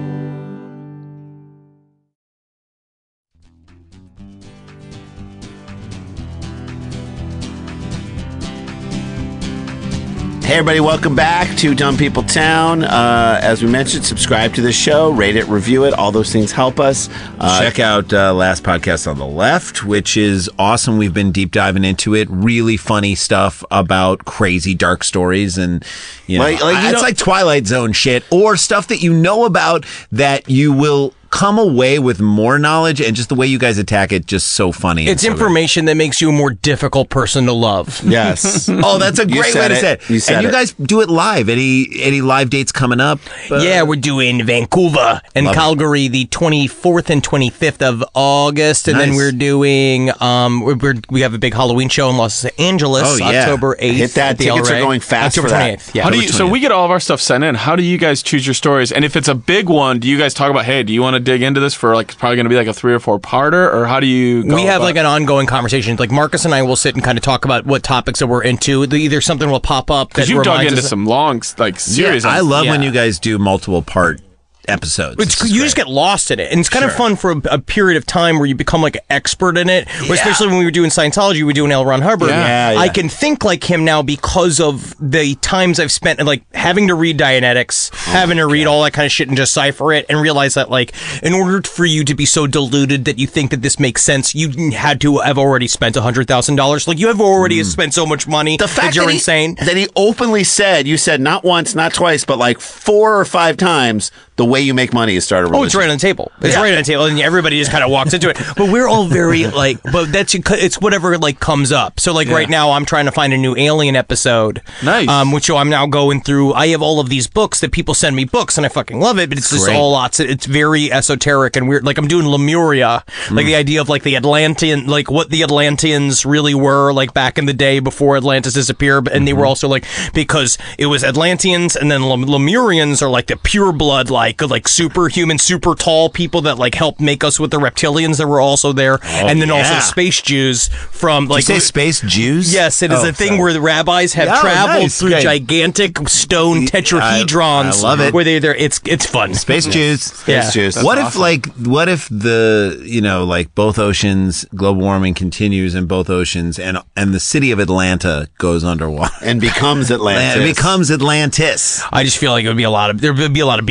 Hey, everybody, welcome back to Dumb People Town. Uh, as we mentioned, subscribe to the show, rate it, review it. All those things help us. Uh, Check out uh, Last Podcast on the Left, which is awesome. We've been deep diving into it. Really funny stuff about crazy dark stories. And, you know, Like- like, you it's know- like Twilight Zone shit or stuff that you know about that you will come away with more knowledge, and just the way you guys attack it, just so funny. and It's so good. information that makes you a more difficult person to love. Yes. Oh, that's a You great way said to it. say it. You said and you it. guys do it live. Any any live dates coming up? Uh, Yeah, we're doing Vancouver and Love it. Calgary the twenty-fourth and twenty-fifth of August. And then Nice. we're doing, um, we're, we're, we have a big Halloween show in Los Angeles, Oh, yeah. October eighth. Hit that. at the Tickets El are Rey. going fast October for that. twenty-eighth. Yeah. How do you? So we get all of our stuff sent in. How do you guys choose your stories? And if it's a big one, do you guys talk about? Hey, do you want to dig into this for like? It's probably going to be like a three or four parter, or how do you? Go we have about- like an ongoing conversation. Like Marcus and I will sit and kind of talk about what topics that we're into. The- Either something will pop up that because you dug reminds into us- some long like Yeah, series. I on- love when yeah. you guys do multiple part episodes. It's, It's you great. just get lost in it, and it's kind of Sure. fun for a, a period of time where you become like an expert in it. Yeah. Especially when we were doing Scientology, we were doing L. Ron Hubbard. Yeah, yeah. I can think like him now because of the times I've spent like having to read Dianetics, Oh having to read all that kind of shit and decipher it, and realize that like in order for you to be so deluded that you think that this makes sense, you had to have already spent a hundred thousand dollars. Like you have already spent so much money Mm. The fact that you're that he, insane. that he openly said, you said not once, not twice, but like four or five times, the way you make money is start a religion. Oh, it's right on the table. It's Yeah. right on the table, and everybody just kind of walks into it. But we're all very like, but that's it's whatever like comes up. So like right now, I'm trying to find a new Alien episode. Nice. Um, which I'm now going through. I have all of these books that people send me books, and I fucking love it. But it's just Great. all lots. It's very esoteric and weird. Like I'm doing Lemuria, like the idea of like the Atlantean, like what the Atlanteans really were, like back in the day before Atlantis disappeared. And they were also like because it was Atlanteans, and then Lem- Lemurians are like the pure blood, like like superhuman, super tall people that like helped make us with the reptilians that were also there, and then also yeah. space Jews from Did you like say space Jews? Yes, it is Oh, a thing sorry. where the rabbis have Oh, traveled nice. through Great. gigantic stone tetrahedrons. I love it. Where they they're it's it's fun. Space Jews. Yeah. Jews. What if awesome. like what if the you know like both oceans global warming continues in both oceans and and the city of Atlanta goes underwater and becomes Atlantis. and it becomes Atlantis. I just feel like it would be a lot of there would be a lot of B B Q down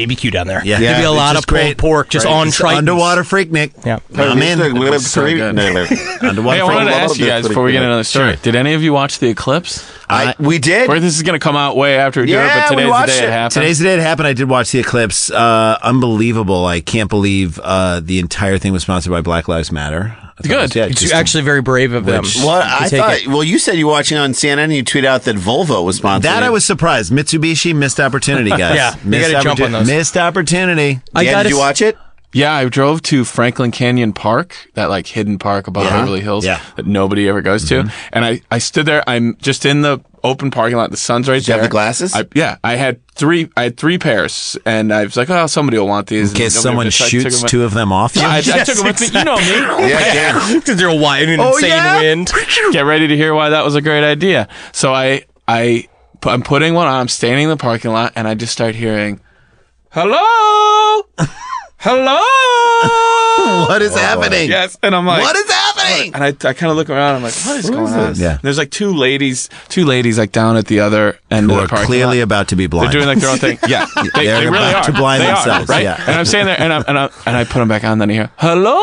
down there. Yeah. There'd Yeah, be a it's lot just of pulled great. pork just Right. on It's Triton. Underwater Freaknik. Yeah. I'm in. So good. Underwater Hey, I wanted to Freaknik. ask you guys before we get into another story. Did any of you watch The Eclipse? I, we did. Or this is going to come out way after we do it, Yeah, but we today's the watched day it, it. happened. Today's the day it happened. I did watch The Eclipse. Uh, unbelievable. I can't believe uh, the entire thing was sponsored by Black Lives Matter. I thought it Good. was- yeah, It's just- actually very brave of them. Well, to I take thought. it. Well, you said you were watching on C N N. and You tweet out that Volvo was sponsored. that I was surprised. Mitsubishi missed opportunity, guys. Yeah, you missed gotta jump on those. Missed opportunity. I Yeah, gotta did you s- watch it? Yeah, I drove to Franklin Canyon Park, that like hidden park above Yeah. Beverly Hills Yeah. that nobody ever goes to. And I, I stood there. I'm just in the open parking lot. The sun's right Did you there. have the glasses? I, yeah, I had three. I had three pairs, and I was like, "Oh, somebody will want these." In case And nobody someone was- I took shoots them- two of them off you. I, I Yes, took them with me. You know me. Yeah, Because they're wide and Oh, insane yeah? wind. Get ready to hear why that was a great idea. So I, I, pu- I'm putting one on. I'm standing in the parking lot, and I just start hearing, "Hello, hello." What is happening? Yes, and I'm like, What is happening? And I, I kind of look around. I'm like, what is going on? Yeah. There's like two ladies, two ladies like down at the other end Who of the are parking clearly lot. about to be blind. They're doing like their own thing. Yeah, they, They're they really about are. to blind they themselves, are, right? yeah. And I'm standing there, and I and I and I put them back on. Then I hear, "Hello."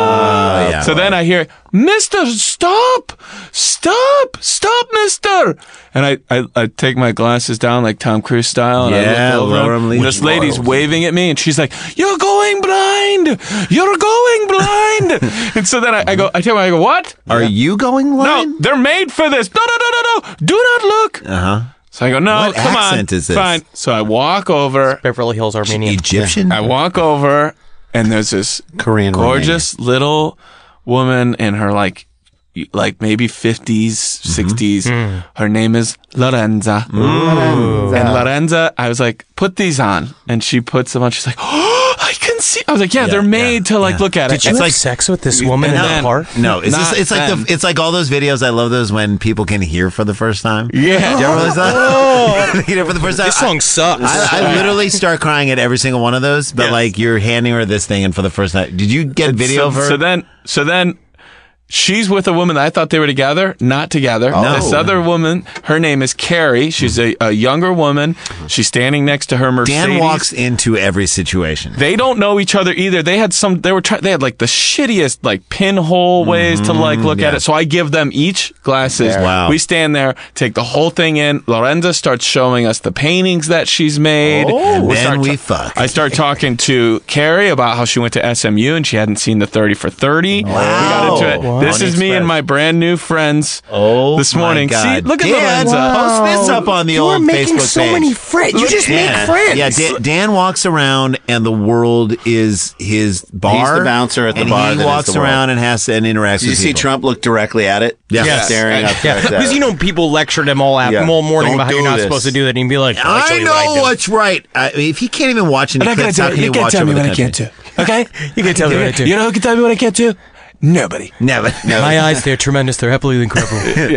Oh, yeah. so then I hear, "Mister, stop, stop, stop, Mister." And I, I, I take my glasses down like Tom Cruise style, and Yeah, I look over. lower 'em, and leave- this lady's waving at me, and she's like, "You're going blind. You're going blind." And so then I, I go, I tell her, I go, "What?" Are you going No, blind? they're made for this. No, no, no, no, no. Do not look. Uh huh. So I go, no, What come accent on. is this? Fine. So I walk over. Beverly Hills, Armenian. Egyptian? I walk over, and there's this Korean gorgeous little woman in her like, like maybe fifties, sixties. Her name is Lorenza. And Lorenza, I was like, put these on, and she puts them on. She's like, oh, I can see. I was like, yeah, Yeah, they're made yeah, to like yeah. look at Did it. you It's have like, sex with this woman in and the then- park? No, it's just, Not it's like them. the it's like all those videos. I love those when people can hear for the first time. yeah. Do you ever realize that? They hear for the first time. This song sucks. I, I literally start crying at every single one of those. But Yes. like you're handing her this thing, and for the first time, did you get video so, of her? So then, so then, she's with a woman that I thought they were together, not together. No. This other woman, her name is Carrie. She's a, a younger woman. She's standing next to her Mercedes. Dan walks into every situation. They don't know each other either. They had some. They were trying. They had like the shittiest like pinhole ways to like look at yeah. it. So I give them each glasses. Wow. We stand there, take the whole thing in. Lorenza starts showing us the paintings that she's made. And We then start we ta- fuck. I start talking to Carrie about how she went to S M U and she hadn't seen the thirty for thirty. Wow. We got into it. Wow. This Pony is me and Express. my brand new friends. Oh, this my morning. God. See, look at Dan, Lorenza. post this up on the You old are making Facebook so page. many friends. You just Yeah. make friends. Yeah, Dan, Dan walks around and the world is his bar. the bouncer at the and bar He that is walks the world. around and has and interacts Did you with see people. Trump look directly at it? Yeah. Just Yes. staring up Yeah. right there. Because you know people lectured him all after Yeah. all morning Don't about how you're do not this. supposed to do that, and he'd be like, "I'll I show you know what I do." what's right. I, if he can't even watch an eclipse, how can he watch over the country? Okay? You can tell me what I do. You know who can tell me what I can't do? Nobody. Never. My eyes, they're tremendous. They're happily incredible.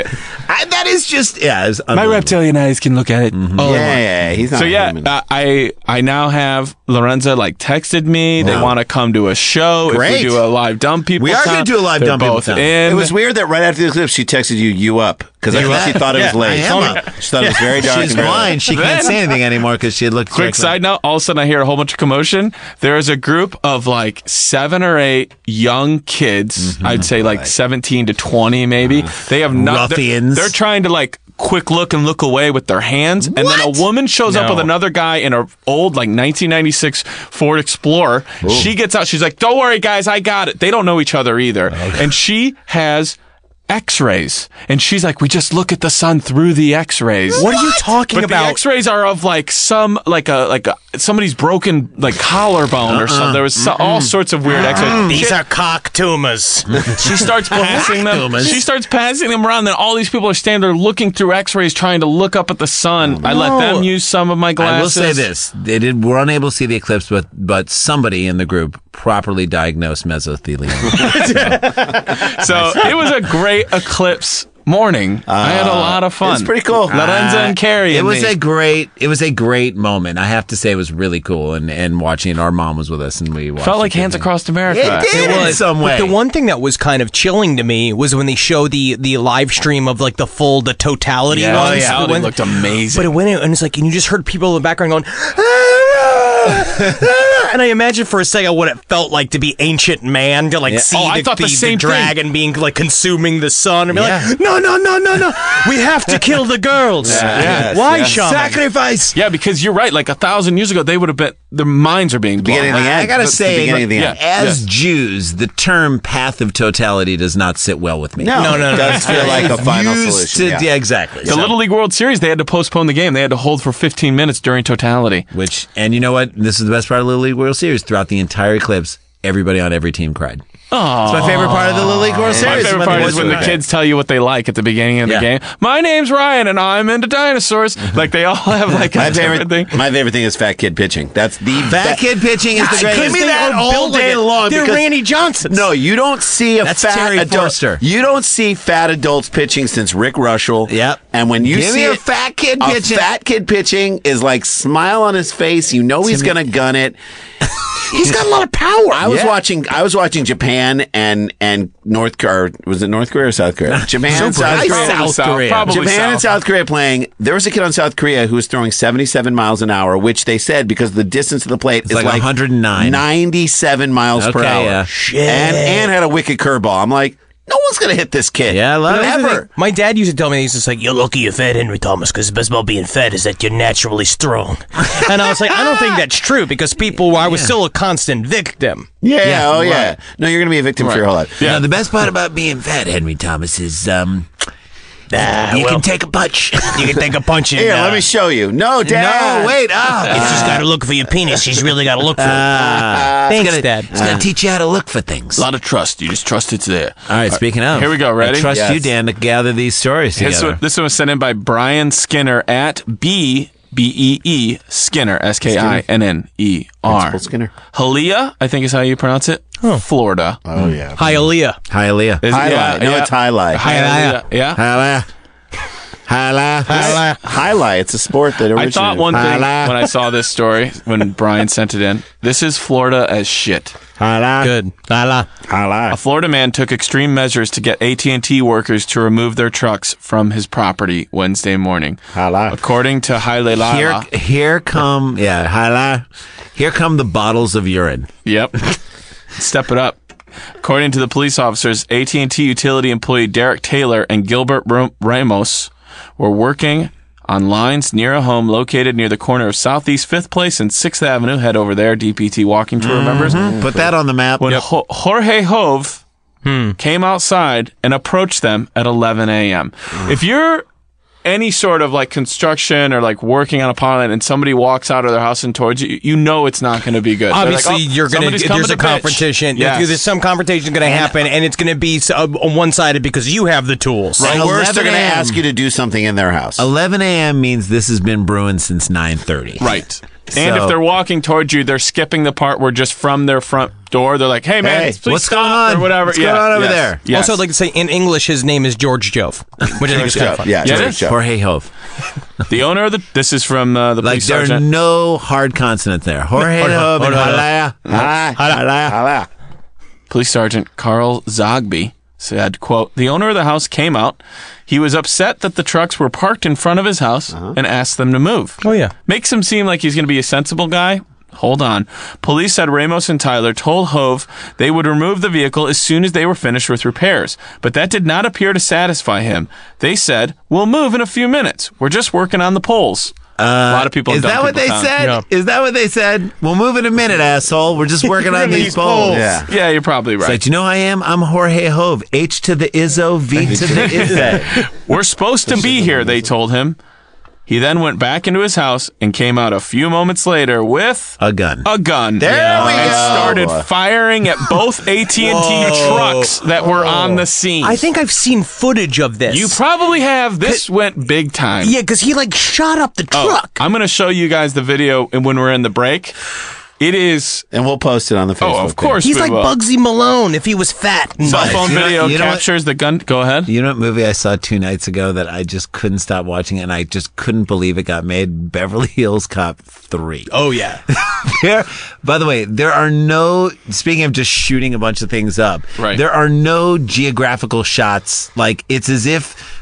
I, that is just yeah. It's My unbelievable. reptilian eyes can look at it. yeah, yeah, yeah, he's not So yeah, human. uh, I I now have Lorenza like texted me. They Wow. want to come to a show. If Great. we do a live dumb people. We are time, gonna do a live they're Dumb People both Time. in. It was weird that right after the eclipse, she texted you, you up. Because I You think up? she thought it was Yeah, late. I am up. She thought it was very dark. She's and very late. blind. She can't Then- say anything anymore because she had looked. Quick directly- side note, all of a sudden I hear a whole bunch of commotion. There is a group of like seven or eight young kids, Mm-hmm. I'd say like seventeen to twenty maybe. They have not, they're, Ruffians. they're trying to like quick look and look away with their hands. And then a What? woman shows up No. with another guy in a old like nineteen ninety-six Ford Explorer. She gets out. She's like, don't worry guys, I got it. They don't know each other either. And she has X-rays. And she's like, we just look at the sun through the X-rays. What are you talking But about? the X-rays are of like some like a like a somebody's broken like collarbone or something. There was so, all sorts of weird X-rays. These She- are cock tumors. she starts passing them. Tumors. She starts passing them around. Then all these people are standing there looking through X-rays, trying to look up at the sun. I let them use some of my I glasses. will say this: they did were unable to see the eclipse, but but somebody in the group properly diagnosed mesothelioma. So it was a great eclipse morning. I had a lot of fun. It's pretty cool. Lorenza and Carrie. It and was me. a great, it was a great moment. I have to say, it was really cool. And and watching it, our mom was with us, and we watched felt like it. Hands Across America. It did in some way. But the one thing that was kind of chilling to me was when they show the the live stream of like the full the totality Yeah, ones. the totality When- looked amazing. But it went in and it's like and you just heard people in the background going. "Ah!" and I imagine for a second what it felt like to be ancient man, to like Yeah. see Oh, I the, thought the the, same the thing. dragon being like consuming the sun, and be Yeah. like, no, no, no, no, no, we have to kill the girls. Yes, Why, yes. shaman? Sacrifice. Yeah, because you're right. Like a thousand years ago, they would have been. Their minds are being blown. Beginning of the I end. gotta The- the say, beginning of the end. as Yeah. Jews, the term "path of totality" does not sit well with me. No, No, no, it no. does feel like a final Used solution. to- yeah. yeah, exactly. The So- Little League World Series, they had to postpone the game. They had to hold for fifteen minutes during totality. Which, and you know what? This is the best part of the Little League World Series. Throughout the entire eclipse, everybody on every team cried. Oh, It's my favorite part of the Little League World my Series. favorite When part the is boys when the were- kids tell you what they like at the beginning of the Yeah. game. My name's Ryan, and I'm into dinosaurs. Like they all have like a My different favorite, thing. my favorite thing is fat kid pitching. That's the Fat that- kid pitching is the God, greatest. give me thing that all build day like it. long. They're because- Randy Johnsons. No, you don't see a That's fat Terry adult. Forster. You don't see fat adults pitching since Rick Russell. Yep. And when you Give see me a it- fat kid a pitching. fat kid pitching is like smile on his face. You know he's gonna gun it. He's got a lot of power. I was Yeah. watching. I was watching Japan and and North Korea. Was it North Korea or South Korea? Japan and South Probably Korea. South South, Korea. probably Japan South. and South Korea playing. There was a kid on South Korea who was throwing seventy-seven miles an hour, which they said because the distance of the plate is like like one hundred nine. ninety-seven miles per Okay, hour. yeah. And and had a wicked curveball. I'm like, no one's gonna hit this kid. Yeah, I love it. Ever. My dad used to tell me, he's just like, you're lucky you're fat, Henry Thomas, because the best about being fat is that you're naturally strong. And I was like, I don't think that's true, because people, I was still a constant victim. Yeah, Yeah, oh yeah. No, you're gonna be a victim for your whole life. Yeah. Now, the best part about being fat, Henry Thomas, is um, Ah, you well, can take a punch. you can take a punch in. Here, uh, let me show you. No, Dad. No, wait. Ah, It's just got to look for your penis. She's really got to look for it. Ah, Thanks, it's gonna, Dad. It's gonna teach you how to look for things. A lot of trust. You just trust it's there. All right. Speaking of, Here we go. Ready? I trust Yes. you, Dan, to gather these stories This together. one, this one was sent in by Brian Skinner at B B E E Skinner S K I N N E R. Principal Skinner. Hialeah, I think is how you pronounce it. Florida. Oh yeah. Hi, Aaliyah. Hi, Leah. Is- Highlight. No, it's highlight. Hialeah. Yeah. Hi, Hi, Hi, Highlight. It's a sport that originated. I thought one thing Hialeah. when I saw this story when Brian sent it in. This is Florida as shit. Hi, Good. La A Highlight. Florida man took extreme measures to get A T and T workers to remove their trucks from his property Wednesday morning. Highlight. According to Here, Hialeah. here come, yeah, hi, Here come the bottles of urine. Yep. Step it up. According to the police officers, A T and T utility employee Derek Taylor and Gilbert Ro- Ramos were working on lines near a home located near the corner of Southeast fifth Place and sixth Avenue. Head over there, D P T walking tour members. Put that on the map. When Ho- Jorge Hove came outside and approached them at eleven a.m. If you're any sort of like construction or like working on a pilot and somebody walks out of their house and towards you, you know it's not going to be good. They're like, Obviously, "Oh, you're gonna. somebody's coming There's a to bitch." confrontation. Yes. There's some confrontation going to happen, and it's going to be uh, one-sided because you have the tools. Right. At Worst, they're going to eleven a m ask you to do something in their house. eleven a.m. means this has been brewing since nine thirty. Right. And So- if they're walking towards you, they're skipping the part where just from their front door, they're like, hey, man, Hey, please what's stop, going on? or whatever. What's Yeah, going on over yes, there? Yes. Also, I'd like to say in English, his name is George Jove, which I think is kind of funny. Yeah, Yeah, it George is. Joe. Jorge Hove. the owner of the, this is from uh, the Like, police there are sergeant. no hard consonants there. Jorge Hove and Halaya. Highlight. Halaya. Highlight. Police Sergeant Carl Zogby said, quote, the owner of the house came out. He was upset that the trucks were parked in front of his house and asked them to move. Oh, yeah. Makes him seem like he's going to be a sensible guy. Hold on. Police said Ramos and Tyler told Hove they would remove the vehicle as soon as they were finished with repairs, but that did not appear to satisfy him. They said, we'll move in a few minutes. We're just working on the poles. a lot of people Is have that done what they people said? down. Yeah. Is that what they said? We'll move in a minute, asshole. We're just working on these poles. Yeah. Yeah, you're probably It's right. like, you know who I am? I'm Jorge Hove. H to the Izzo, V to the Izzo. We're supposed to be here, they told him. He then went back into his house and came out a few moments later with A gun. a gun. There we and go. started firing at both A T and T trucks that were on the scene. I think I've seen footage of this. You probably have. This went big time. Yeah, because he like shot up the Oh, truck. I'm going to show you guys the video when we're in the break. It is. And we'll post it on the Facebook Oh, of page. course. He's we like will. Bugsy Malone if he was fat. Cell phone You know- video you know what? captures the gun. Go ahead. You know what movie I saw two nights ago that I just couldn't stop watching and I just couldn't believe it got made? Beverly Hills Cop three. Oh yeah. There, by the way, there are no, speaking of just shooting a bunch of things up, Right. there are no geographical shots. Like, it's as if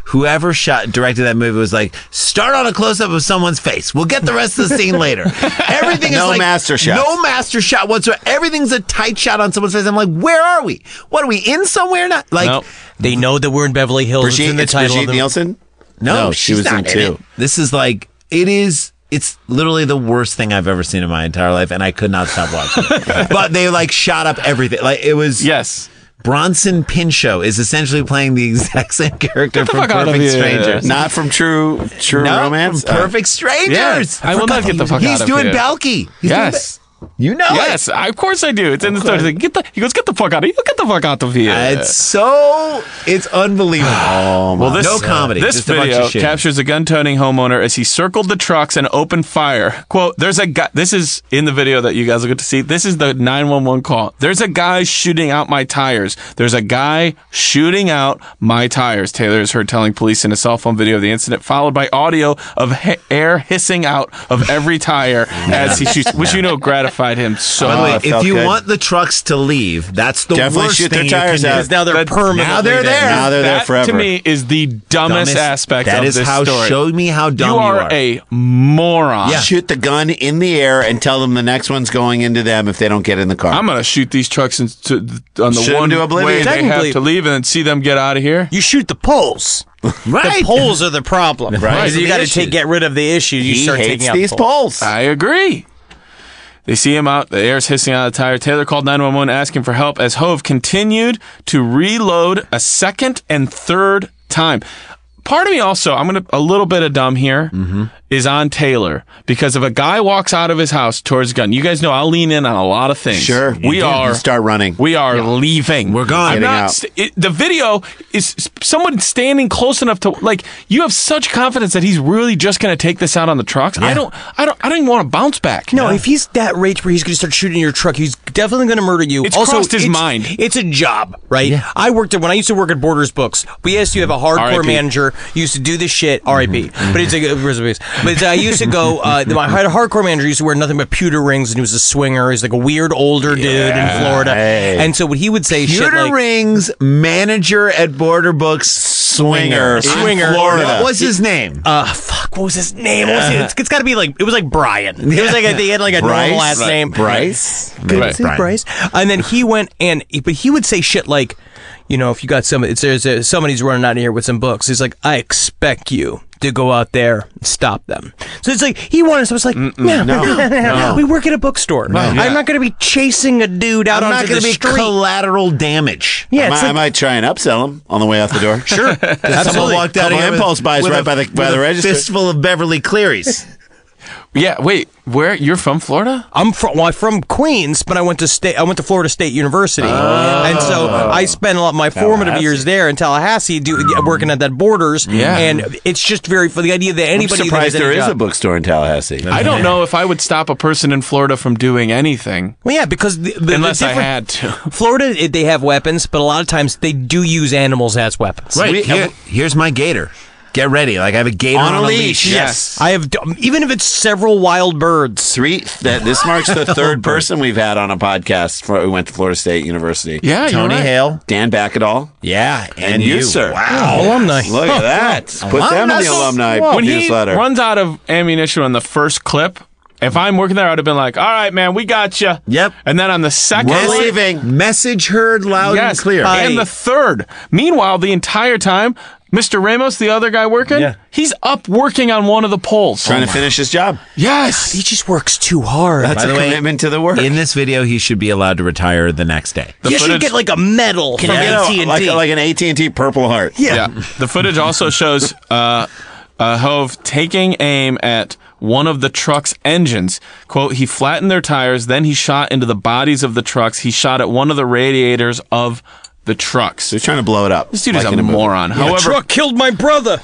whoever shot directed that movie was like, start on a close up of someone's face. We'll get the rest of the scene later. Everything is No like master shots. no master shot whatsoever. Everything's a tight shot on someone's face. I'm like, where are we? What are we in somewhere? Not like Nope. They know that we're in Beverly Hills. Brigitte, it's in the it's title Brigitte of the Nielsen? no, No, she's she was not in in two. it. This is like it is. It's literally the worst thing I've ever seen in my entire life, and I could not stop watching it. But they like shot up everything. Like it was. Yes. Bronson Pinchot is essentially playing the exact same character the from fuck out of Perfect here. Strangers. Not from True True No, Romance? from Uh, Perfect Strangers. I will not get the fuck He's out of doing here. Balky. He's doing Yes. Ba- you know Yes, I, of course I do. It's in the story. He's like, Get the, he goes, get the fuck out of here. Get the fuck out of here. it. It's so it's unbelievable. Oh, my. Well, this, No comedy, This just a bunch video of shit. captures a gun-toting homeowner as he circled the trucks and opened fire. Quote, there's a guy, this is in the video that you guys will get to see. This is the nine one one call. There's a guy shooting out my tires. There's a guy shooting out my tires. Taylor is heard telling police in a cell phone video of the incident, followed by audio of ha- air hissing out of every tire as he shoots, which you know gratified him so By the way, Oh, if it felt you good. want the trucks to leave, that's the Definitely worst shoot thing their tires you can out. do. Because now they're That- permanently now they're there. Now they're there that, forever. to me, is the dumbest, Dumbest- aspect That of is this how story. show me how dumb you you are, are. a moron. Yeah. Shoot the gun in the air and tell them the next one's going into them if they don't get in the car. I'm gonna shoot these trucks into, on the Shoot 'em one to way oblivion. they have Technically- to leave, and then see them get out of here. You shoot the poles. Right. The poles are the problem. Right. Because you The got to issue. take get rid of the issue. You he start hates taking out these the poles. poles. I agree. They see him out. The air's hissing out of the tire. Taylor called nine one one asking for help as Hove continued to reload a second and third time. Part of me also, I'm gonna a little bit of dumb here, Mm-hmm. is on Taylor because if a guy walks out of his house towards a gun, you guys know I'll lean in on a lot of things. Sure. we You do. are You start running. We are leaving. We're gone. I'm Getting not. out. st- it, the video is s- someone standing close enough to like. You have such confidence that he's really just going to take this out on the trucks. I don't. I don't. I don't even want to bounce back. No, if he's that rage where he's going to start shooting your truck, he's definitely going to murder you. It's also, crossed his it's, mind. It's a job, right? I worked at when I used to work at Borders Books. We used to have a hardcore R I P manager. Used to do this shit. R I P But it's a but uh, I used to go. Uh, I had a hardcore manager. Used to wear nothing but pewter rings, and he was a swinger. He's like a weird older dude in Florida. Hey. And so what he would say, shit Pewter like, Rings manager at Border Books Swinger. Swinger. in Swinger. Florida. What was his name? Uh, fuck, what was his name? What was it? It's, it's got to be like, it was like Brian. It was like, a, they had like a Bryce? normal last Right. name. Bryce? Good Right. to see Bryce. And then he went and, but he would say shit like, you know, if you got some, it's, there's a, somebody's running out of here with some books. He's like, I expect you to go out there and stop them. So it's like, he wanted, so it's like, no, no, no, no, we work at a bookstore. I'm not going to be chasing a dude out I'm not onto going the to be street. collateral damage. yeah, I, it's might, I like, might try and upsell him on the way out the door. sure. Someone Absolutely. walked out Couple of here with- impulse buys with right a- by the- by with the a register. fistful of Beverly Clearys. Yeah. Wait. Where you're from? Florida? I'm from well, I'm from Queens, but I went to state. I went to Florida State University, and so I spent a lot of my formative years there in Tallahassee, do, working at that Borders. Yeah. and it's just very for the idea that I'm anybody that surprised has any there is job- a bookstore in Tallahassee. I don't know if I would stop a person in Florida from doing anything Well, yeah, because the, the, unless the I different- had to. Florida, it, they have weapons, but a lot of times they do use animals as weapons. Right. We- Here, here's my gator. Get ready. Like I have a gator on, On a a leash. leash. Yes. I have, even if it's several wild birds. Three. That this marks the third person we've had on a podcast for, who went to Florida State University. Yeah. you're Tony right. Hale. Dan Backadall. Yeah. And, And you, sir. Wow. Alumni. Look at that. Put them in the alumni When he newsletter. runs out of ammunition on the first clip, if I'm working there, I'd have been like, "All right, man, we got you." Yep. And then on the second, We're one- leaving. Message heard loud yes, and clear. and the third. Meanwhile, the entire time, Mister Ramos, the other guy working, Yeah. he's up working on one of the poles. Trying to finish his job. Yes. He just works too hard. That's By a the way, commitment to the work. In this video, he should be allowed to retire the next day. The you should footage- get like a medal from You know, A T and T. like, like an A T and T Purple Heart. Yeah. The footage also shows uh, uh, Hove taking aim at one of the truck's engines. Quote, he flattened their tires, then he shot into the bodies of the trucks. He shot at one of the radiators of the trucks. They're trying to blow it up. This dude like is a in movie. moron. The However, truck killed my brother.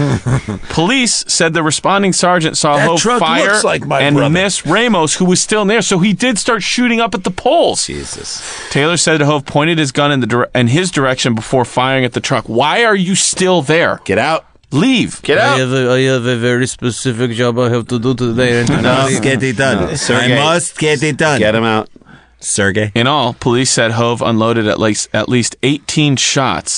police said the responding sergeant saw That Hove truck fire looks like my and brother. miss Ramos, who was still near. So he did start shooting up at the poles. Jesus. Taylor said Hove pointed his gun in the dire- in his direction before firing at the truck. Why are you still there? Get out. Leave. Get I out. have, a, I have a very specific job I have to do today. And I must get it done. I Sergey. must get it done. Get him out. Sergey. In all, police said Hove unloaded at least at least eighteen shots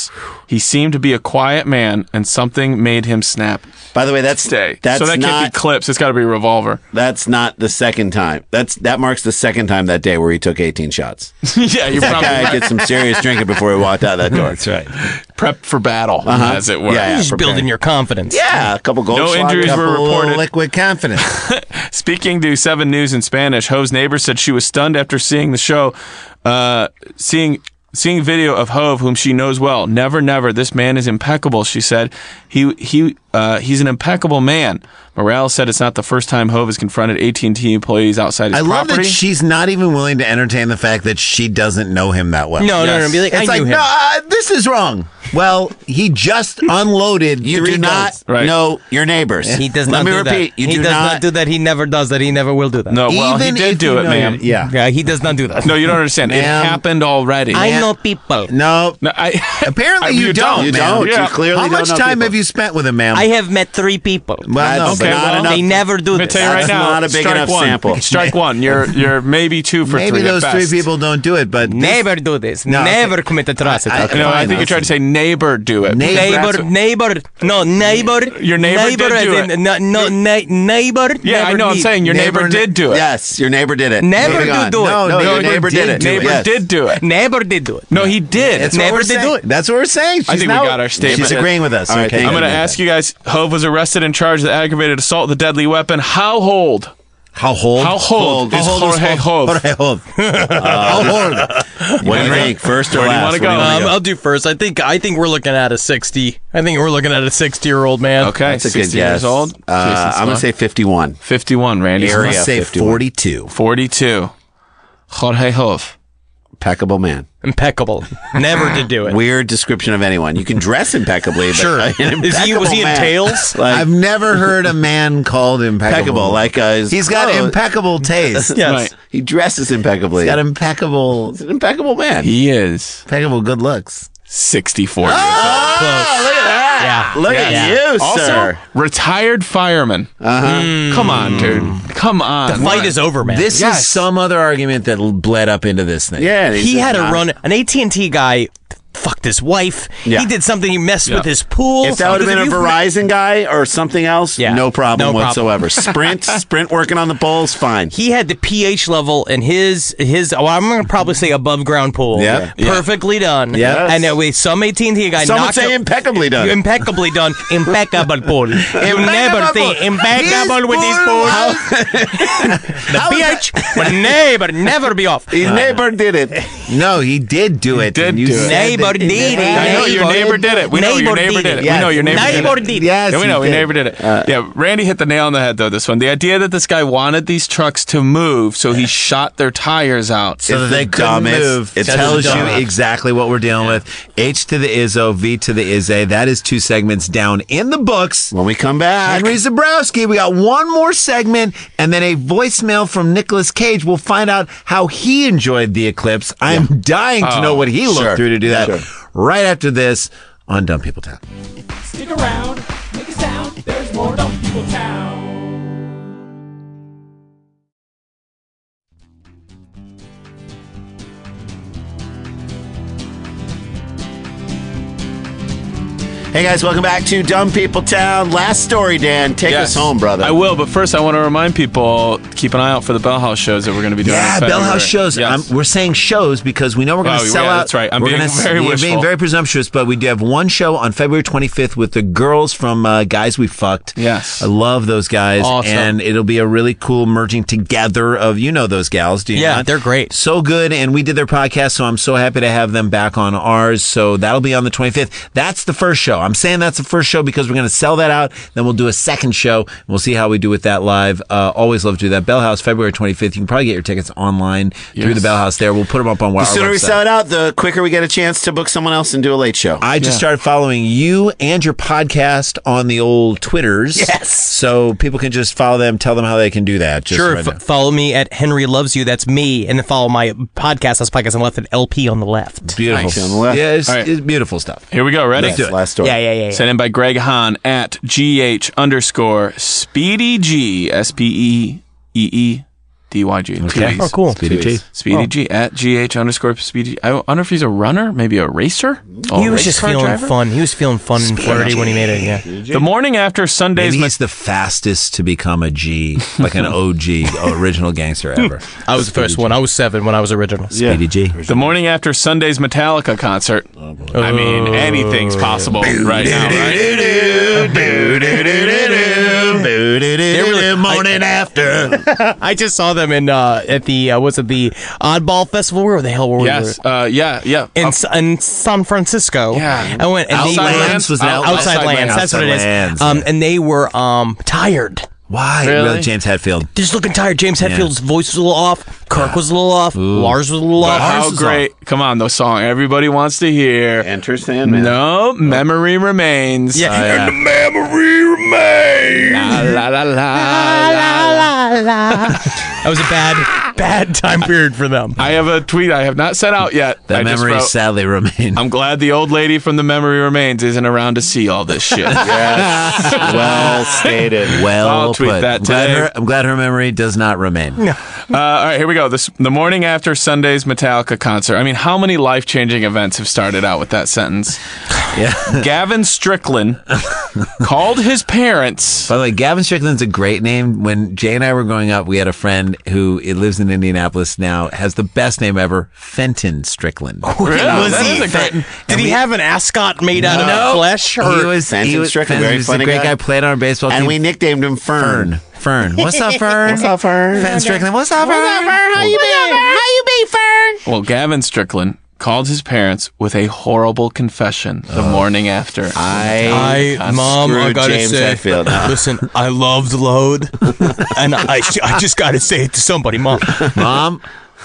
He seemed to be a quiet man, and something made him snap. By the way, that's Stay. that's so that not can't be clips. It's got to be revolver. that's not the second time. That's that marks the second time that day where he took eighteen shots. yeah, you're That probably guy right. get some serious drinking before he walked out that door. That's right. Prep for battle, Uh-huh. as it were. Yeah, yeah. Just prepared. building your confidence. Yeah, a couple gold No sluggers. injuries were Couple reported. liquid confidence. Speaking to Seven News in Spanish, Hove's neighbor said she was stunned after seeing the show, uh, seeing seeing video of Hove, whom she knows well. Never, never. This man is impeccable, she said. He he uh, he's an impeccable man. Morales said it's not the first time Hove has confronted A T and T employees outside his I love property. that she's not even willing to entertain the fact that she doesn't know him that well. No, no, no. Yes. Be like, It's I like, knew him. no, uh, this is wrong. Well, he just unloaded You three do not guns. Right. know your neighbors. He does Let not me do repeat. that. You he do does not, not do that. He never does that. He never will do that. no, well, Even he did if do you it, know ma'am. your- Yeah. Yeah, he does not do that. No, you don't understand. It Ma'am. happened already. I know people. No. No, I, Apparently you, You don't. don't. You ma'am. don't. Yeah. You clearly How don't much know time people. have you spent with him, ma'am? I have met three people. well, no, That's but okay, not well, enough. They never do Let me this. tell you right That's now. not a big strike enough one. sample. Strike one. You're you're maybe two for maybe three. those at three best. people don't do it, but this- Never do this. No, Never okay. commit atrocity. I- I- No, I Fine, think you're trying to listen. say neighbor do it. Neighbor- Neighbor, That's what- neighbor, no, neighbor. Your neighbor did as do in- it. No, no, na- neighbor. Yeah, I never know. I'm need- saying your neighbor, Neighbor- did do it. Yes, your neighbor did it. Never Moving do on. do it. No, No, neighbor your neighbor did it. Neighbor Yes. did do it. Neighbor did do it. No, he did. That's what Never we're did do saying. it. That's what we're saying. She's I think we now- got our statement. She's agreeing with us. All right, okay. thank I'm you. going to ask you guys. Hove was arrested and charged with aggravated assault with a deadly weapon. How old? How old? How old is How old Jorge Hove? Jorge Hove. How old? What do you think? First or Where do you last? wanna go? Where do you wanna Um, I'll do first. I think I think we're looking at a sixty. I think we're looking at a sixty-year-old man. Okay, That's a good sixty guess. years old. Uh, Jason I'm going to Sloan. say fifty-one. fifty-one. Randy. I'm Area gonna say fifty-one. forty-two. forty-two. Jorge Hove. Impeccable man. Impeccable. Never to do it. Weird description of anyone. You can dress impeccably, but Sure. an Is he was he in impeccable man, tails? Like, I've never heard a man called impeccable. impeccable. Like uh, his He's got clothes. impeccable taste. Yes. Right. He dresses impeccably. He's got impeccable, He's an impeccable man. He is impeccable good looks. sixty-four years Oh, look at that. Yeah. Look Yeah. at you, old. Also, sir. retired fireman. Uh-huh. Come on, dude. Come on. The fight is over, man. This Yes. is some other argument that bled up into this thing. Yeah. and he's he just had a not- run. An A T and T guy fucked his wife. Yeah. He did something. He messed Yeah. with his pool. If that would have been a Because if you- Verizon guy or something else, Yeah. no problem No problem. whatsoever. Sprint, Sprint working on the poles, fine. He had the pH level in his his. Well, I'm going to probably say above ground pool. Yeah. Yeah. Perfectly done. Yes. And then with some A T and T guy Some would knocked say up- impeccably done. Impeccably done. Impeccable pool. You never pool. see impeccable His with these pool pools. The pH would never, never be off. His neighbor did it. No, he did do it. did and you do it. said Neighbor that- did it. I know your neighbor did it. We know your neighbor did it. We know your neighbor did Neighbor it. did it. Yes, Yeah, we he know. We did. neighbor did it. yeah, Randy hit the nail on the head, though, this one. The idea that this guy wanted these trucks to move, so he shot their tires out. So that It's they the couldn't dumbest. move. It It's tells the you dumbest. exactly what we're dealing with. H to the Izzo, V to the Izze. That is two segments down in the books. When we come back, Henry Zabrowski, we got one more segment and then a voicemail from Nicolas Cage. We'll find out how he enjoyed the eclipse. I'm dying to know what he looked Sure. through to do that. Sure. Right after this on Dumb People Town. Stick around, make a sound, there's more Dumb People Town. hey guys, welcome back to Dumb People Town. Last story, Dan. Take Yes. us home, brother. I will, but first I want to remind people, keep an eye out for the Bell House shows that we're going to be doing. Yeah, in Bell February. House shows. Yes. I'm, we're saying shows because we know we're going to Oh, sell yeah, out. that's right. I'm we're being gonna, very we're wishful. being very presumptuous, but we do have one show on February twenty-fifth with the girls from uh, Guys We Fucked. Yes. I love those guys. Awesome. And it'll be a really cool merging together of, you know, those gals. Do you Yeah, not? they're great. So good. And we did their podcast, so I'm so happy to have them back on ours. So that'll be on the twenty-fifth. That's the first show. I'm saying that's the first show because we're going to sell that out. Then we'll do a second show. And we'll see how we do with that live. Uh, always love to do that. Bell House, February twenty-fifth. You can probably get your tickets online through Yes. the Bell House there. We'll put them up on our the sooner we website. sell it out, the quicker we get a chance to book someone else and do a late show. I just started following you and your podcast on the old Twitters. Yes. So people can just follow them, tell them how they can do that. Just Sure, right f- now. follow me at Henry Loves You. That's me, and then follow my podcast. That's podcast on the left at L P on the left. Beautiful. Nice. On the left. Yeah, it's, All right. it's beautiful stuff. Here we go. Ready? Yes, last story. Yeah, yeah, yeah. yeah. Sent in by Greg Hahn at G H underscore Speedy G, S P E E E D D Y G. Okay. Two Oh, D's. cool. Speedy G. Speedy G at G H underscore Speedy. I wonder if he's a runner, maybe a racer. Oh, He was race just car feeling driver? fun. He was feeling fun and flirty when he made it. Yeah. The morning after Sunday's. Maybe ma- he's the fastest to become a G, like an O G, original gangster ever. I was the first one. I was seven when I was original. Speedy G. The morning after Sunday's Metallica concert. I mean, anything's possible right now, right? Morning after. I just saw them in uh, at the uh, was it the Oddball Festival? Where the hell were we? Yes. Uh, yeah. Yeah. In, Uh, S- in San Francisco. Yeah. I went and they Outside were- Lands? Was it Out- outside, Outside lands. Lands. That's what it is. Outside Lands, Um, yeah. and they were um tired. Why? Really? Really? James Hetfield. Just looking tired. James Hetfield's voice was a little off. Kirk was a little off. Lars was a little but off. how is great! Come on, the song everybody wants to hear. Enter Sandman. No, memory remains. Yeah. And the memory remains. La la la la. That was a bad, bad time period for them. I have a tweet I have not sent out yet. that I just memory wrote, sadly remains. I'm glad the old lady from the memory remains isn't around to see all this shit. Yes. Well stated. Well I'll tweet put. that I'm glad, today. her, I'm glad her memory does not remain. Uh, all right, here we go. This the morning after Sunday's Metallica concert. I mean, how many life-changing events have started out with that sentence? Yeah. Gavin Strickland called his parents. By the way, Gavin Strickland's a great name. When Jay and I were growing up, we had a friend who it lives in Indianapolis now, has the best name ever, Fenton Strickland. Really? Was That he- is a great. Did he have an ascot made out No. of flesh? Or He was, Fenton he was, Strickland, Fenton very was funny a great guy. guy, played on our baseball And team. we nicknamed him Fern. Fern. Fern. What's up, Fern? What's up, Fern? Fenton Strickland. What's up, Fern? How you been? How you been, Fern? Well, Gavin Strickland called his parents with a horrible confession the morning after. I, I, mom, I screwed gotta James say, Hetfield. listen, I loved Load, and I, I just gotta say it to somebody, mom. Mom,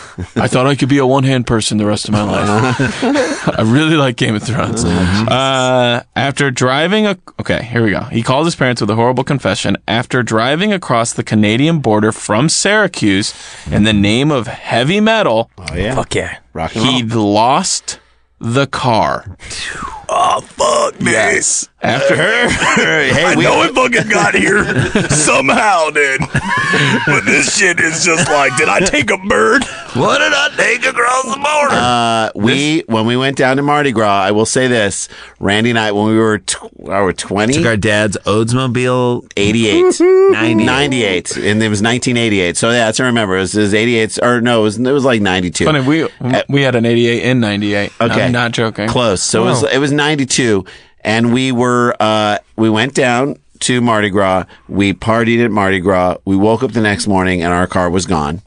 I thought I could be a one-hand person the rest of my life. I really like Game of Thrones. Uh, after driving a okay, here we go. He called his parents with a horrible confession after driving across the Canadian border from Syracuse in the name of heavy metal. Oh, yeah. Fuck yeah. Rock and roll. He'd lost the car. Oh fuck Yes. After Hey, we, I fucking got here somehow, dude. But this shit is just like, did I take a bird? what did I take across the border? uh, we when we went down to Mardi Gras, I will say this: Randy and I, when we were tw- I were twenty, Took our dad's Oldsmobile eighty-eight, ninety. ninety-eight, and it was nineteen eighty-eight. So yeah, that's I remember. It was, it was eighty-eight, or no, it was, it was like ninety-two. funny, we we had an eighty-eight in ninety-eight. Okay. I'm not joking. Close. So it was it was ninety-two, and we were uh, we went down to Mardi Gras. We partied at Mardi Gras. We woke up the next morning and our car was gone.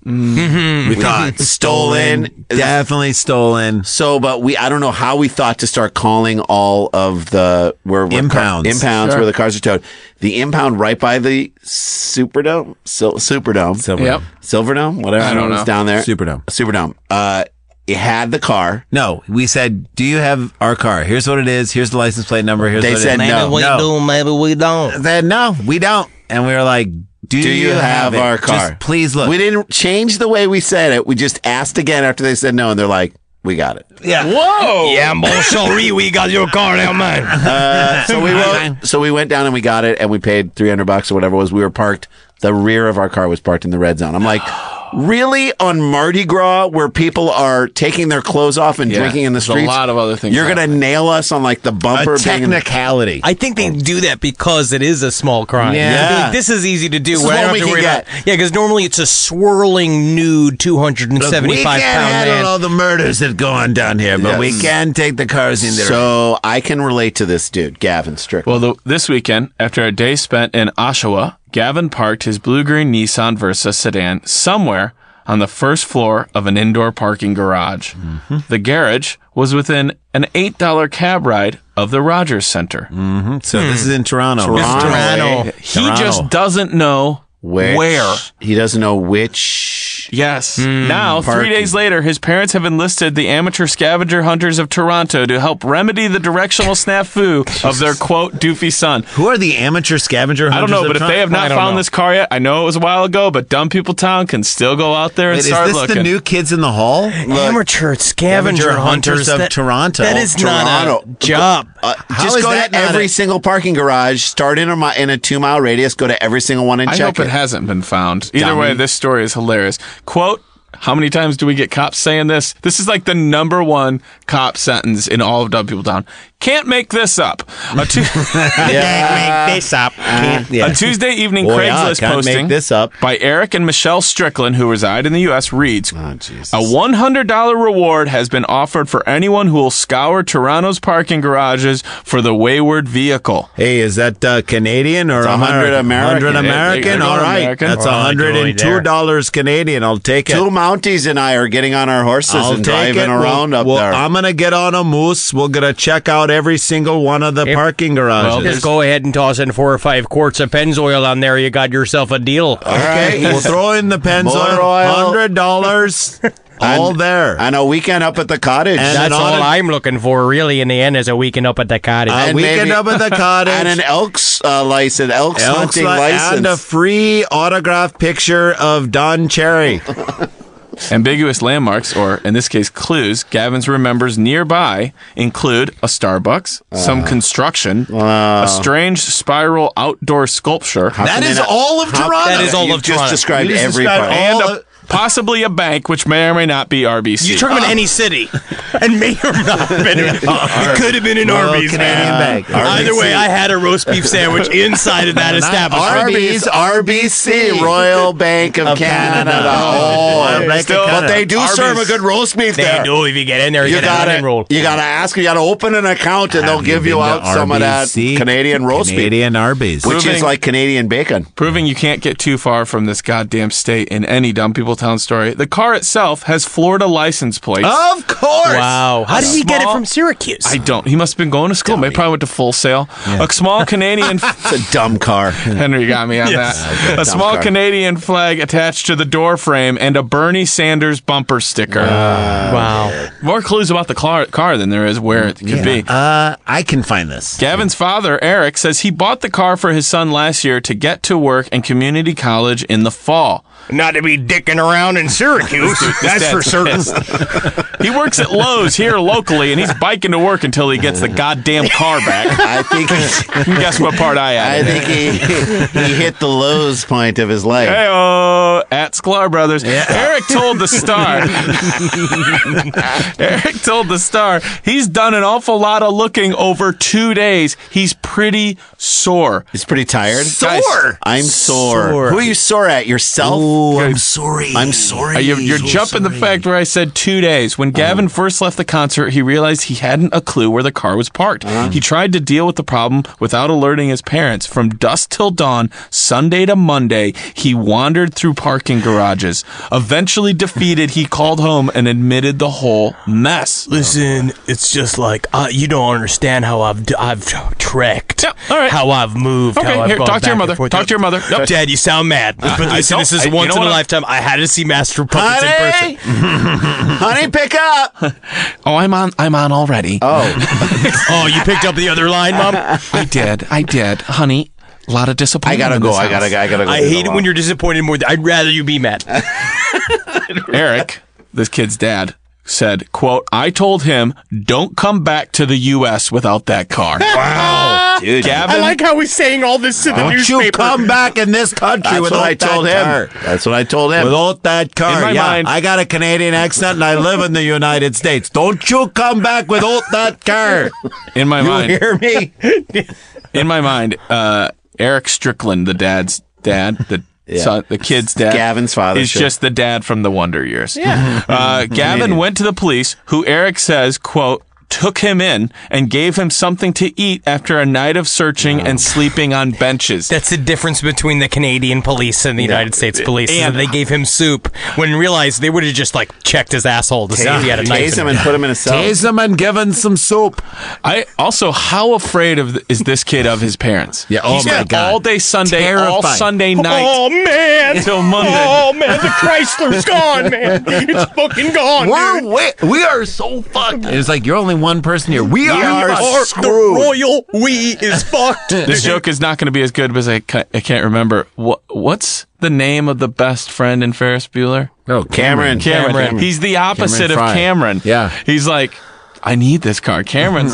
We thought stolen. Definitely stolen. So, but we I don't know how we thought to start calling all of the where where car- Impounds. impounds Sure. where the cars are towed. The impound right by the Superdome, Sil- Superdome, Silver. Yep. Silverdome, whatever I don't it's know. down there. Superdome. Superdome. Uh, it had the car. No, we said, do you have our car? Here's what it is. Here's the license plate number. Here's They what said it is. no. we no. do, maybe we don't. They said, no, we don't. And we were like, do, Do you have it? our car? Just please look. We didn't change the way we said it. We just asked again after they said no, and they're like, "We got it." yeah. Whoa! Yeah, bon sorry, we got your car now, man. Uh, so we wrote, so we went down and we got it, and we paid three hundred bucks or whatever it was. We were parked. The rear of our car was parked in the red zone. I'm like, really? On Mardi Gras, where people are taking their clothes off and Yeah, drinking in the there's a streets, lot of other things You're gonna happening. nail us on like the bumper A being in- technicality. I think they do that because it is a small crime. Yeah. They'd be like, this is easy to do. This is where I what don't we have to can worry get. about. Yeah, because normally it's a swirling nude, two hundred Look, we seventy-five can't pound handle man. all the murders that go on down here, but we Yes. can take the cars in there. So I can relate to this dude, Gavin Strickland. Well, the, this weekend, after a day spent in Oshawa, Gavin parked his blue-green Nissan Versa sedan somewhere on the first floor of an indoor parking garage. Mm-hmm. The garage was within an eight dollar cab ride of the Rogers Center. so this is in Toronto. Toronto. Toronto. He Toronto. just doesn't know Which- where. he doesn't know which. Yes. now, three Parking. days later, his parents have enlisted the amateur scavenger hunters of Toronto to help remedy the directional snafu of their, quote, doofy son. Who are the amateur scavenger I don't hunters? know, of but if Toronto? they have I not don't found know. this car yet, I know it was a while ago, but Dumb People Town can still go out there and Wait, is start this looking. the new Kids in the Hall? Amateur scavenger Scavenger hunters hunters of that- Toronto. That is not Toronto. a job. Uh, How just is go that to not every a- single parking garage. Start in a mi- in a two mile radius. Go to every single one and I check hope it. it. hasn't been found. Either way, Dummy. this story is hilarious. quote, how many times do we get cops saying this? This is like the number one cop sentence in all of Dumb People Town. Can't make this up. A, tu- Can't make this up. Can't, yeah. a Tuesday evening Boy, yeah, Craigslist can't posting make this up. by Eric and Michelle Strickland, who reside in the U S, reads, Oh, Jesus. a one hundred dollars reward has been offered for anyone who will scour Toronto's parking garages for the wayward vehicle. Hey, is that uh, Canadian or It's one hundred American. one hundred American? Yeah, All right. American. That's Oh, one hundred two dollars Canadian. I'll take it. Two Mounties and I are getting on our horses I'll and take driving it. around Well, up well, there. I'm going to get on a moose. We're going to check out every single one of the parking garages. Just go ahead and toss in four or five quarts of Pennzoil on there. You got yourself a deal. Okay, we'll throw in the Pennzoil. Motor oil. one hundred dollars. All And- there. And a weekend up at the cottage. And That's an all audit- I'm looking for, really, in the end, is a weekend up at the cottage. A And weekend maybe- up at the cottage. and an Elks uh, license, Elks, Elks hunting li- license. and a free autographed picture of Don Cherry. Ambiguous landmarks, or in this case, clues, Gavin's remembers nearby include a Starbucks, some construction, a strange spiral outdoor sculpture, That is in a- all of How- Toronto. That is all You've of just Toronto. described You just every described part. all and a, possibly a bank, which may or may not be R B C. You took him in any city, and may or not have been. It could have been an Royal Arby's, Canadian man. Bank. Either way, I had a roast beef sandwich inside of that establishment. Arby's, R B C, Royal Bank of, Of Canada. Canada. Oh, Royal Bank of still, Canada. but they do Arby's. serve a good roast beef They there. do. If you get in there, you, You get gotta, an roll. you gotta ask. You gotta open an account, and they'll Have give you been out to some of that R B C? Canadian roast beef, Canadian Arby's. which is Proving- like Canadian bacon. Proving you can't get too far from this goddamn state in any Dumb People Town story. The car itself has Florida license plates. Of course. Wow. How A did he get it small- from Syracuse? I don't. He must have been going to school. Maybe probably went to Full Sail. A small Canadian. It's a dumb car. Henry got me on that. A small car. Canadian flag attached to the door frame and a Bernie Sanders bumper sticker. wow. More clues about the car, car than there is where it could be. Uh, I can find this. Gavin's father, Eric, says he bought the car for his son last year to get to work and community college in the fall. Not to be dicking around in Syracuse. That's for certain. He works at Lowe's here locally, and he's biking to work until he gets the goddamn car back. I think he, And guess what part I I added? think he he hit the lowest point of his life. Hey-oh, at Sklar Brothers. Eric told the Star. Eric told the Star he's done an awful lot of looking over two days. He's pretty sore. He's pretty tired. Guys, I'm sore. Sore. Who are you sore at? Yourself? Oh, I'm Guys, sorry. I'm sorry. Uh, You're, you're jumping the fact where I said two days. When Gavin first left the concert, he realized he hadn't a clue where the car was parked. He tried to deal with the problem without alerting his parents. From dusk till dawn, Sunday to Monday, he wandered through parking garages. Eventually defeated, he called home and admitted the whole mess. Listen, it's just like uh, you don't understand how I've d- I've t- trekked, Yeah, all right. how I've moved. Okay, how I've here, gone talk to your back and mother. forth. Talk to your mother. Yep. Dad, you sound mad. But I listen, don't- this is I- you once know in what a I'm- lifetime. I had to see Master Puppets in Honey, person. honey, pick up. Oh, I'm on. I'm on already. Oh, Oh, you picked up the other line, Mom? I did. I did, honey. A lot of I disappointment. gotta in go. this I gotta. house. I gotta go. I to the hate it lawn. when you're disappointed more. Th- I'd rather you be mad. Eric, this kid's dad, said, quote, I told him, don't come back to the U S without that car. Wow, dude. Gavin, I like how he's saying all this to the Don't newspaper. you come back in this country That's without what I that told him. car. That's what I told him. Without that car, In my yeah. mind- I got a Canadian accent and I live in the United States. Don't you come back without that car. in my You mind, hear me? in my mind, uh, Eric Strickland, the dad's dad, the son, the kid's dad, Gavin's father, is sure. just the dad from the Wonder Years. Yeah. Uh, Gavin went to the police, who Eric says, quote, took him in and gave him something to eat after a night of searching and sleeping on benches. That's the difference between the Canadian police and the United States police. And And- they gave him soup when realized they would have just like checked his asshole to see if he had a knife. Tase in him him. and put him in a cell. Tase him and give him some soup. I also, how afraid of th- is this kid of his parents? Yeah, oh He's my got God. all day Sunday, all Terrified. Sunday night. Oh man! Till Monday. Oh man, the Chrysler's gone, man. It's fucking gone, We're dude. way, we are so fucked. It's like you're only one person here. We, are, are fucked. Or screwed. the royal we is fucked. This joke is not going to be as good because I, ca- I can't remember. What, what's the name of the best friend in Ferris Bueller? Oh, Cameron. Cameron. Cameron. He's the opposite Cameron of Fry. Cameron. Yeah. He's like, I need this car. Cameron's like,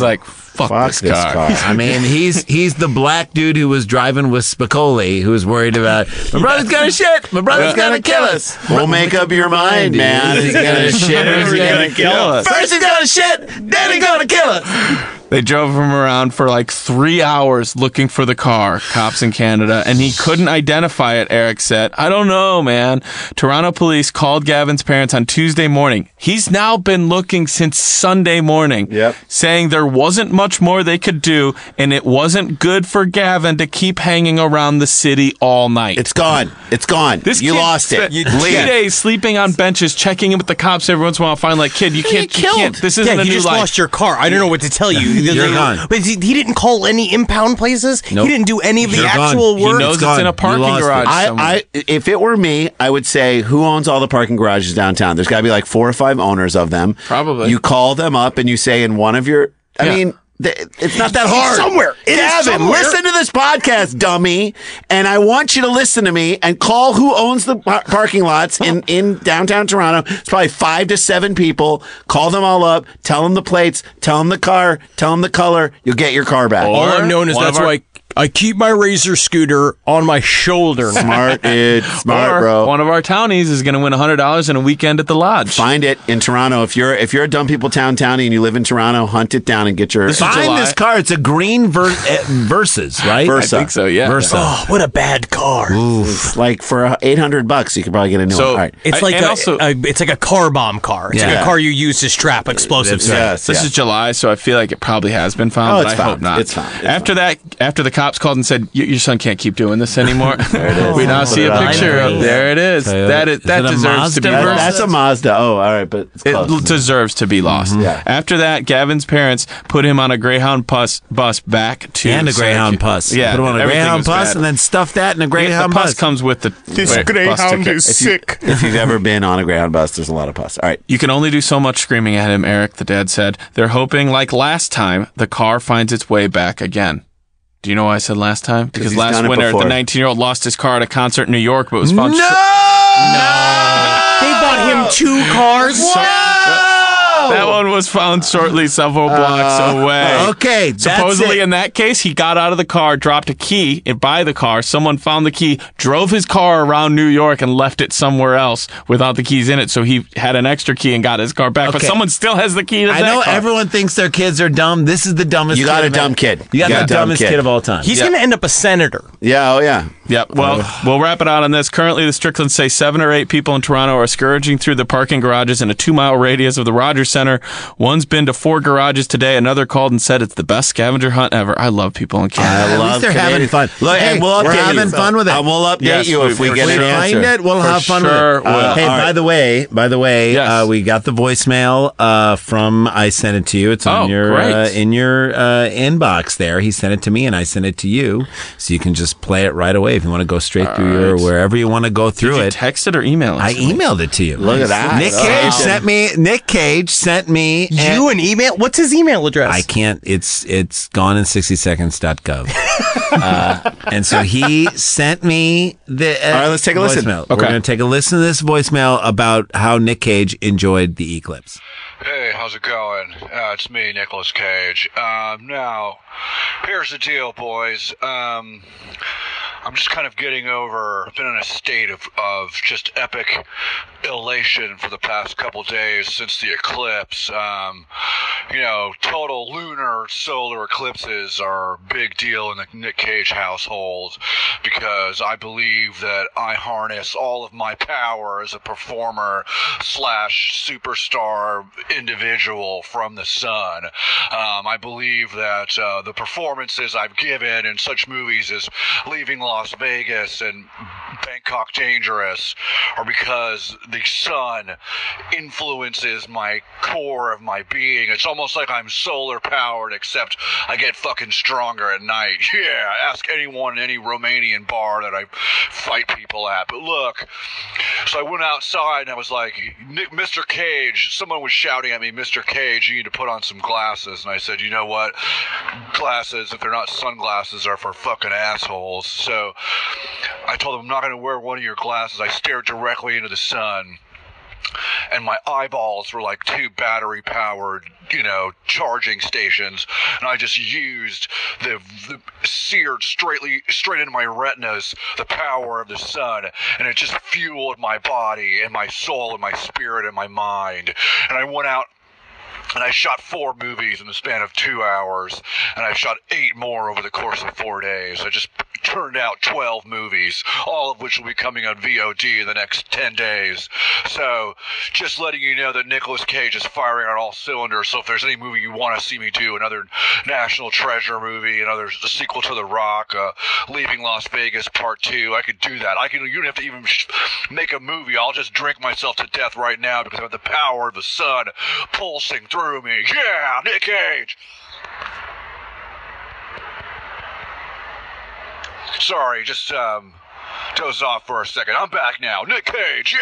fuck, Fuck this, this car. car. I mean, he's he's the black dude who was driving with Spicoli, who was worried about my brother's gonna shit, my brother's Yeah. gonna kill us. We'll make up your mind, man. Is he gonna shit or is he gonna kill us? First he's gonna shit, then he's gonna kill us. They drove him around for like three hours looking for the car, cops in Canada, and he couldn't identify it, Eric said. I don't know, man. Toronto police called Gavin's parents on Tuesday morning. He's now been looking since Sunday morning, Yep. saying there wasn't much more they could do, and it wasn't good for Gavin to keep hanging around the city all night. It's gone. It's gone. This you kid lost it. spent You two leave. days sleeping on benches, checking in with the cops every once in a while. Finally, like, kid, you can't, you killed. can't. This isn't Yeah, a you new just life. lost your car. I don't know what to tell you. You're gone. But he, he didn't call any impound places. Nope. He didn't do any of the You're actual gone. work. He knows It's it's, in gone. a parking You lost it. garage. I, somewhere. I, if it were me, I would say, who owns all the parking garages downtown? There's got to be like four or five owners of them. Probably. You call them up and you say in one of your, I Yeah. mean, th- it's not that hard. somewhere. It is Gavin, somewhere. listen to this podcast, dummy. And I want you to listen to me and call who owns the par- parking lots in, in downtown Toronto. It's probably five to seven people. Call them all up. Tell them the plates. Tell them the car. Tell them the color. You'll get your car back. All I've known is one that's of our- why I keep my Razor scooter on my shoulder. Smart, dude. Smart, or bro. one of our townies is going to win one hundred dollars in a weekend at the lodge. Find it in Toronto. If you're if you're a Dumb People Town townie and you live in Toronto, hunt it down and get your This is Find July. this car. It's a green ver- uh, Versus, right? Versa. I think so, yeah. Versa. Oh, what a bad car! It's like for eight hundred bucks, you could probably get a new So- one. All right. It's I- like and a, also- a- it's like a car bomb car. It's like Yeah. a car you use to strap explosives. to. Yes, This yeah. is July, so I feel like it probably has been found, Oh, but it's I hope found. not. It's found. It's after that, after the cops called and said, "Y- your son can't keep doing this anymore. We now see a it on. picture of there it is. Toyota. That is, Is that it a deserves to be Mazda? That- lost. that's a Mazda. Oh, all right, but it's It close. l- deserves to be lost. Yeah. After that, Gavin's parents put him on a Greyhound bus bus back to And a Greyhound Syracuse. bus. Yeah, Put him on a everything Greyhound was bus bad. and then stuff that in a Yeah, Greyhound the bus bus. comes with the This bus Greyhound ticket. is If you- sick. If you've ever been on a Greyhound bus, there's a lot of pus. All right. You can only do so much screaming at him, Eric, the dad said. They're hoping, like last time, the car finds its way back again. Do you know why I said last time? Because he's last done it winter, before. the nineteen-year-old lost his car at a concert in New York, but was found... No! They bought him two cars. That one was found shortly several blocks away. Okay, that's Supposedly, it. in that case, he got out of the car, dropped a key and by the car. Someone found the key, drove his car around New York, and left it somewhere else without the keys in it. So he had an extra key and got his car back. But Okay. someone still has the key to I that know car. everyone thinks their kids are dumb. This is the dumbest. You got kid a of dumb all- kid. You got You got the a dumb dumbest kid. kid of all time. He's Yeah. going to end up a senator. Yeah. Oh, yeah. Yep. Well, we'll wrap it out on this. Currently, the Stricklands say seven or eight people in Toronto are scourging through the parking garages in a two-mile radius of the Rogers Center. One's been to four garages today. Another called and said it's the best scavenger hunt ever. I love people in Canada. I At love least they're Canadian- having fun. Look, Hey, and we'll we're update having you. fun with it. And we'll update Yes, you we- if we for get We an sure. answer. find it. We'll For have fun sure with it. will. hey, All by right. the way, by the way, Yes. uh, we got the voicemail uh, from. I sent it to you. It's on Oh, your great. uh, in your uh, inbox there. He sent it to me, and I sent it to you, so you can just play it right away if you want to go straight through your right. wherever you want to go through Did you it. text it or email it? I to me? emailed it to you. Look at that. Nick Oh. Cage sent me. Nick Cage sent me. You an email? What's his email address? I can't. It's it's gone in sixty seconds dot gov. uh, and so he sent me the. Uh, All right, let's take a listen. voicemail. Okay. We're going to take a listen to this voicemail about how Nick Cage enjoyed the eclipse. Hey, how's it going? Uh, it's me, Nicolas Cage. Um, now, here's the deal, boys. Um, I'm just kind of getting over, I've been in a state of, of just epic elation for the past couple days since the eclipse. Um, you know, total lunar solar eclipses are a big deal in the Nick Cage household because I believe that I harness all of my power as a performer slash superstar individual from the sun. Um, I believe that uh, the performances I've given in such movies as Leaving Las Vegas and Bangkok Dangerous are because the sun influences my core of my being. It's almost like I'm solar powered, except I get fucking stronger at night. Yeah, ask anyone in any Romanian bar that I fight people at. But look, so I went outside and I was like, Nick, Mister Cage, someone was shouting at me, Mister Cage, you need to put on some glasses. And I said, you know what? Glasses, if they're not sunglasses, are for fucking assholes. So I told him, I'm not going to wear one of your glasses. I stared directly into the sun. and my eyeballs were like two battery powered, you know, charging stations, and I just used the, the seared straightly straight into my retinas the power of the sun, and it just fueled my body and my soul and my spirit and my mind. And I went out and I shot four movies in the span of two hours, and I shot eight more over the course of four days. I just turned out twelve movies, all of which will be coming on V O D in the next ten days. So, just letting you know that Nicolas Cage is firing on all cylinders. So if there's any movie you want to see me do, another National Treasure movie, another the sequel to The Rock, uh, Leaving Las Vegas Part two, I could do that. I can. You don't have to even sh- make a movie. I'll just drink myself to death right now because I have the power of the sun pulsing through me. Yeah, Nick Cage. Sorry, just um, dozed off for a second. I'm back now. Nick Cage.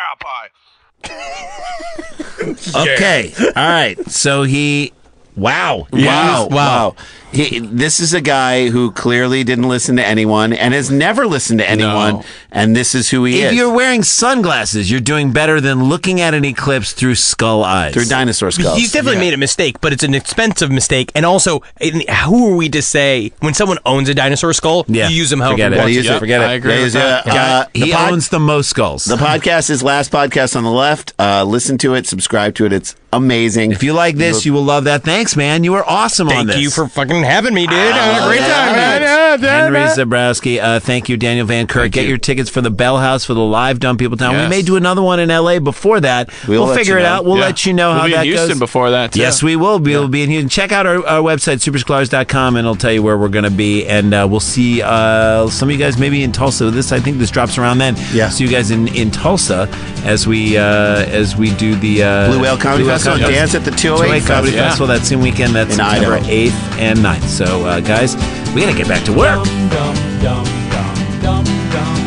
Yeah, bye. Okay. All right. So he. Wow. Wow. Wow. Wow. He, this is a guy who clearly didn't listen to anyone and has never listened to anyone, No. and this is who he If is. you're wearing sunglasses, you're doing better than looking at an eclipse through skull eyes. Through dinosaur skulls. He's definitely made a mistake, but it's an expensive mistake. And also, in- who are we to say when someone owns a dinosaur skull, Yeah. you use them however Forget you it. want Gotta to? use it. Yep, Forget it. I agree Yeah, with yeah, that. uh, he the pod- owns the most skulls. The podcast is Last Podcast on the Left. Uh, listen to it. Subscribe to it. It's amazing. If you like this, you will love that. Thanks, man. You were awesome on Thank this. you for fucking having me, dude. I had a great time, man. Henry Zabrowski. Uh, thank you, Daniel Van Kirk. Get you. your tickets for the Bell House for the live Dumb People Town. We Yes. may do another one in L A before that. We'll We'll, let figure you it know. out. We'll Yeah. let you know We'll how be that in Houston goes. before that, too. Yes, we will. We'll be in Houston. Check out our, our website, super scholars dot com, and it'll tell you where we're going to be. And uh, we'll see uh, some of you guys maybe in Tulsa. This I think this drops around then. Yeah. See you guys in, in Tulsa as we uh, as we do the uh, Blue Whale Comedy Festival and dance at the two oh eight Comedy Festival. Festival that same weekend. That's In September Idaho. eighth and ninth. So, uh, guys, we got to get back to work. Dum dum dum dum dum dum.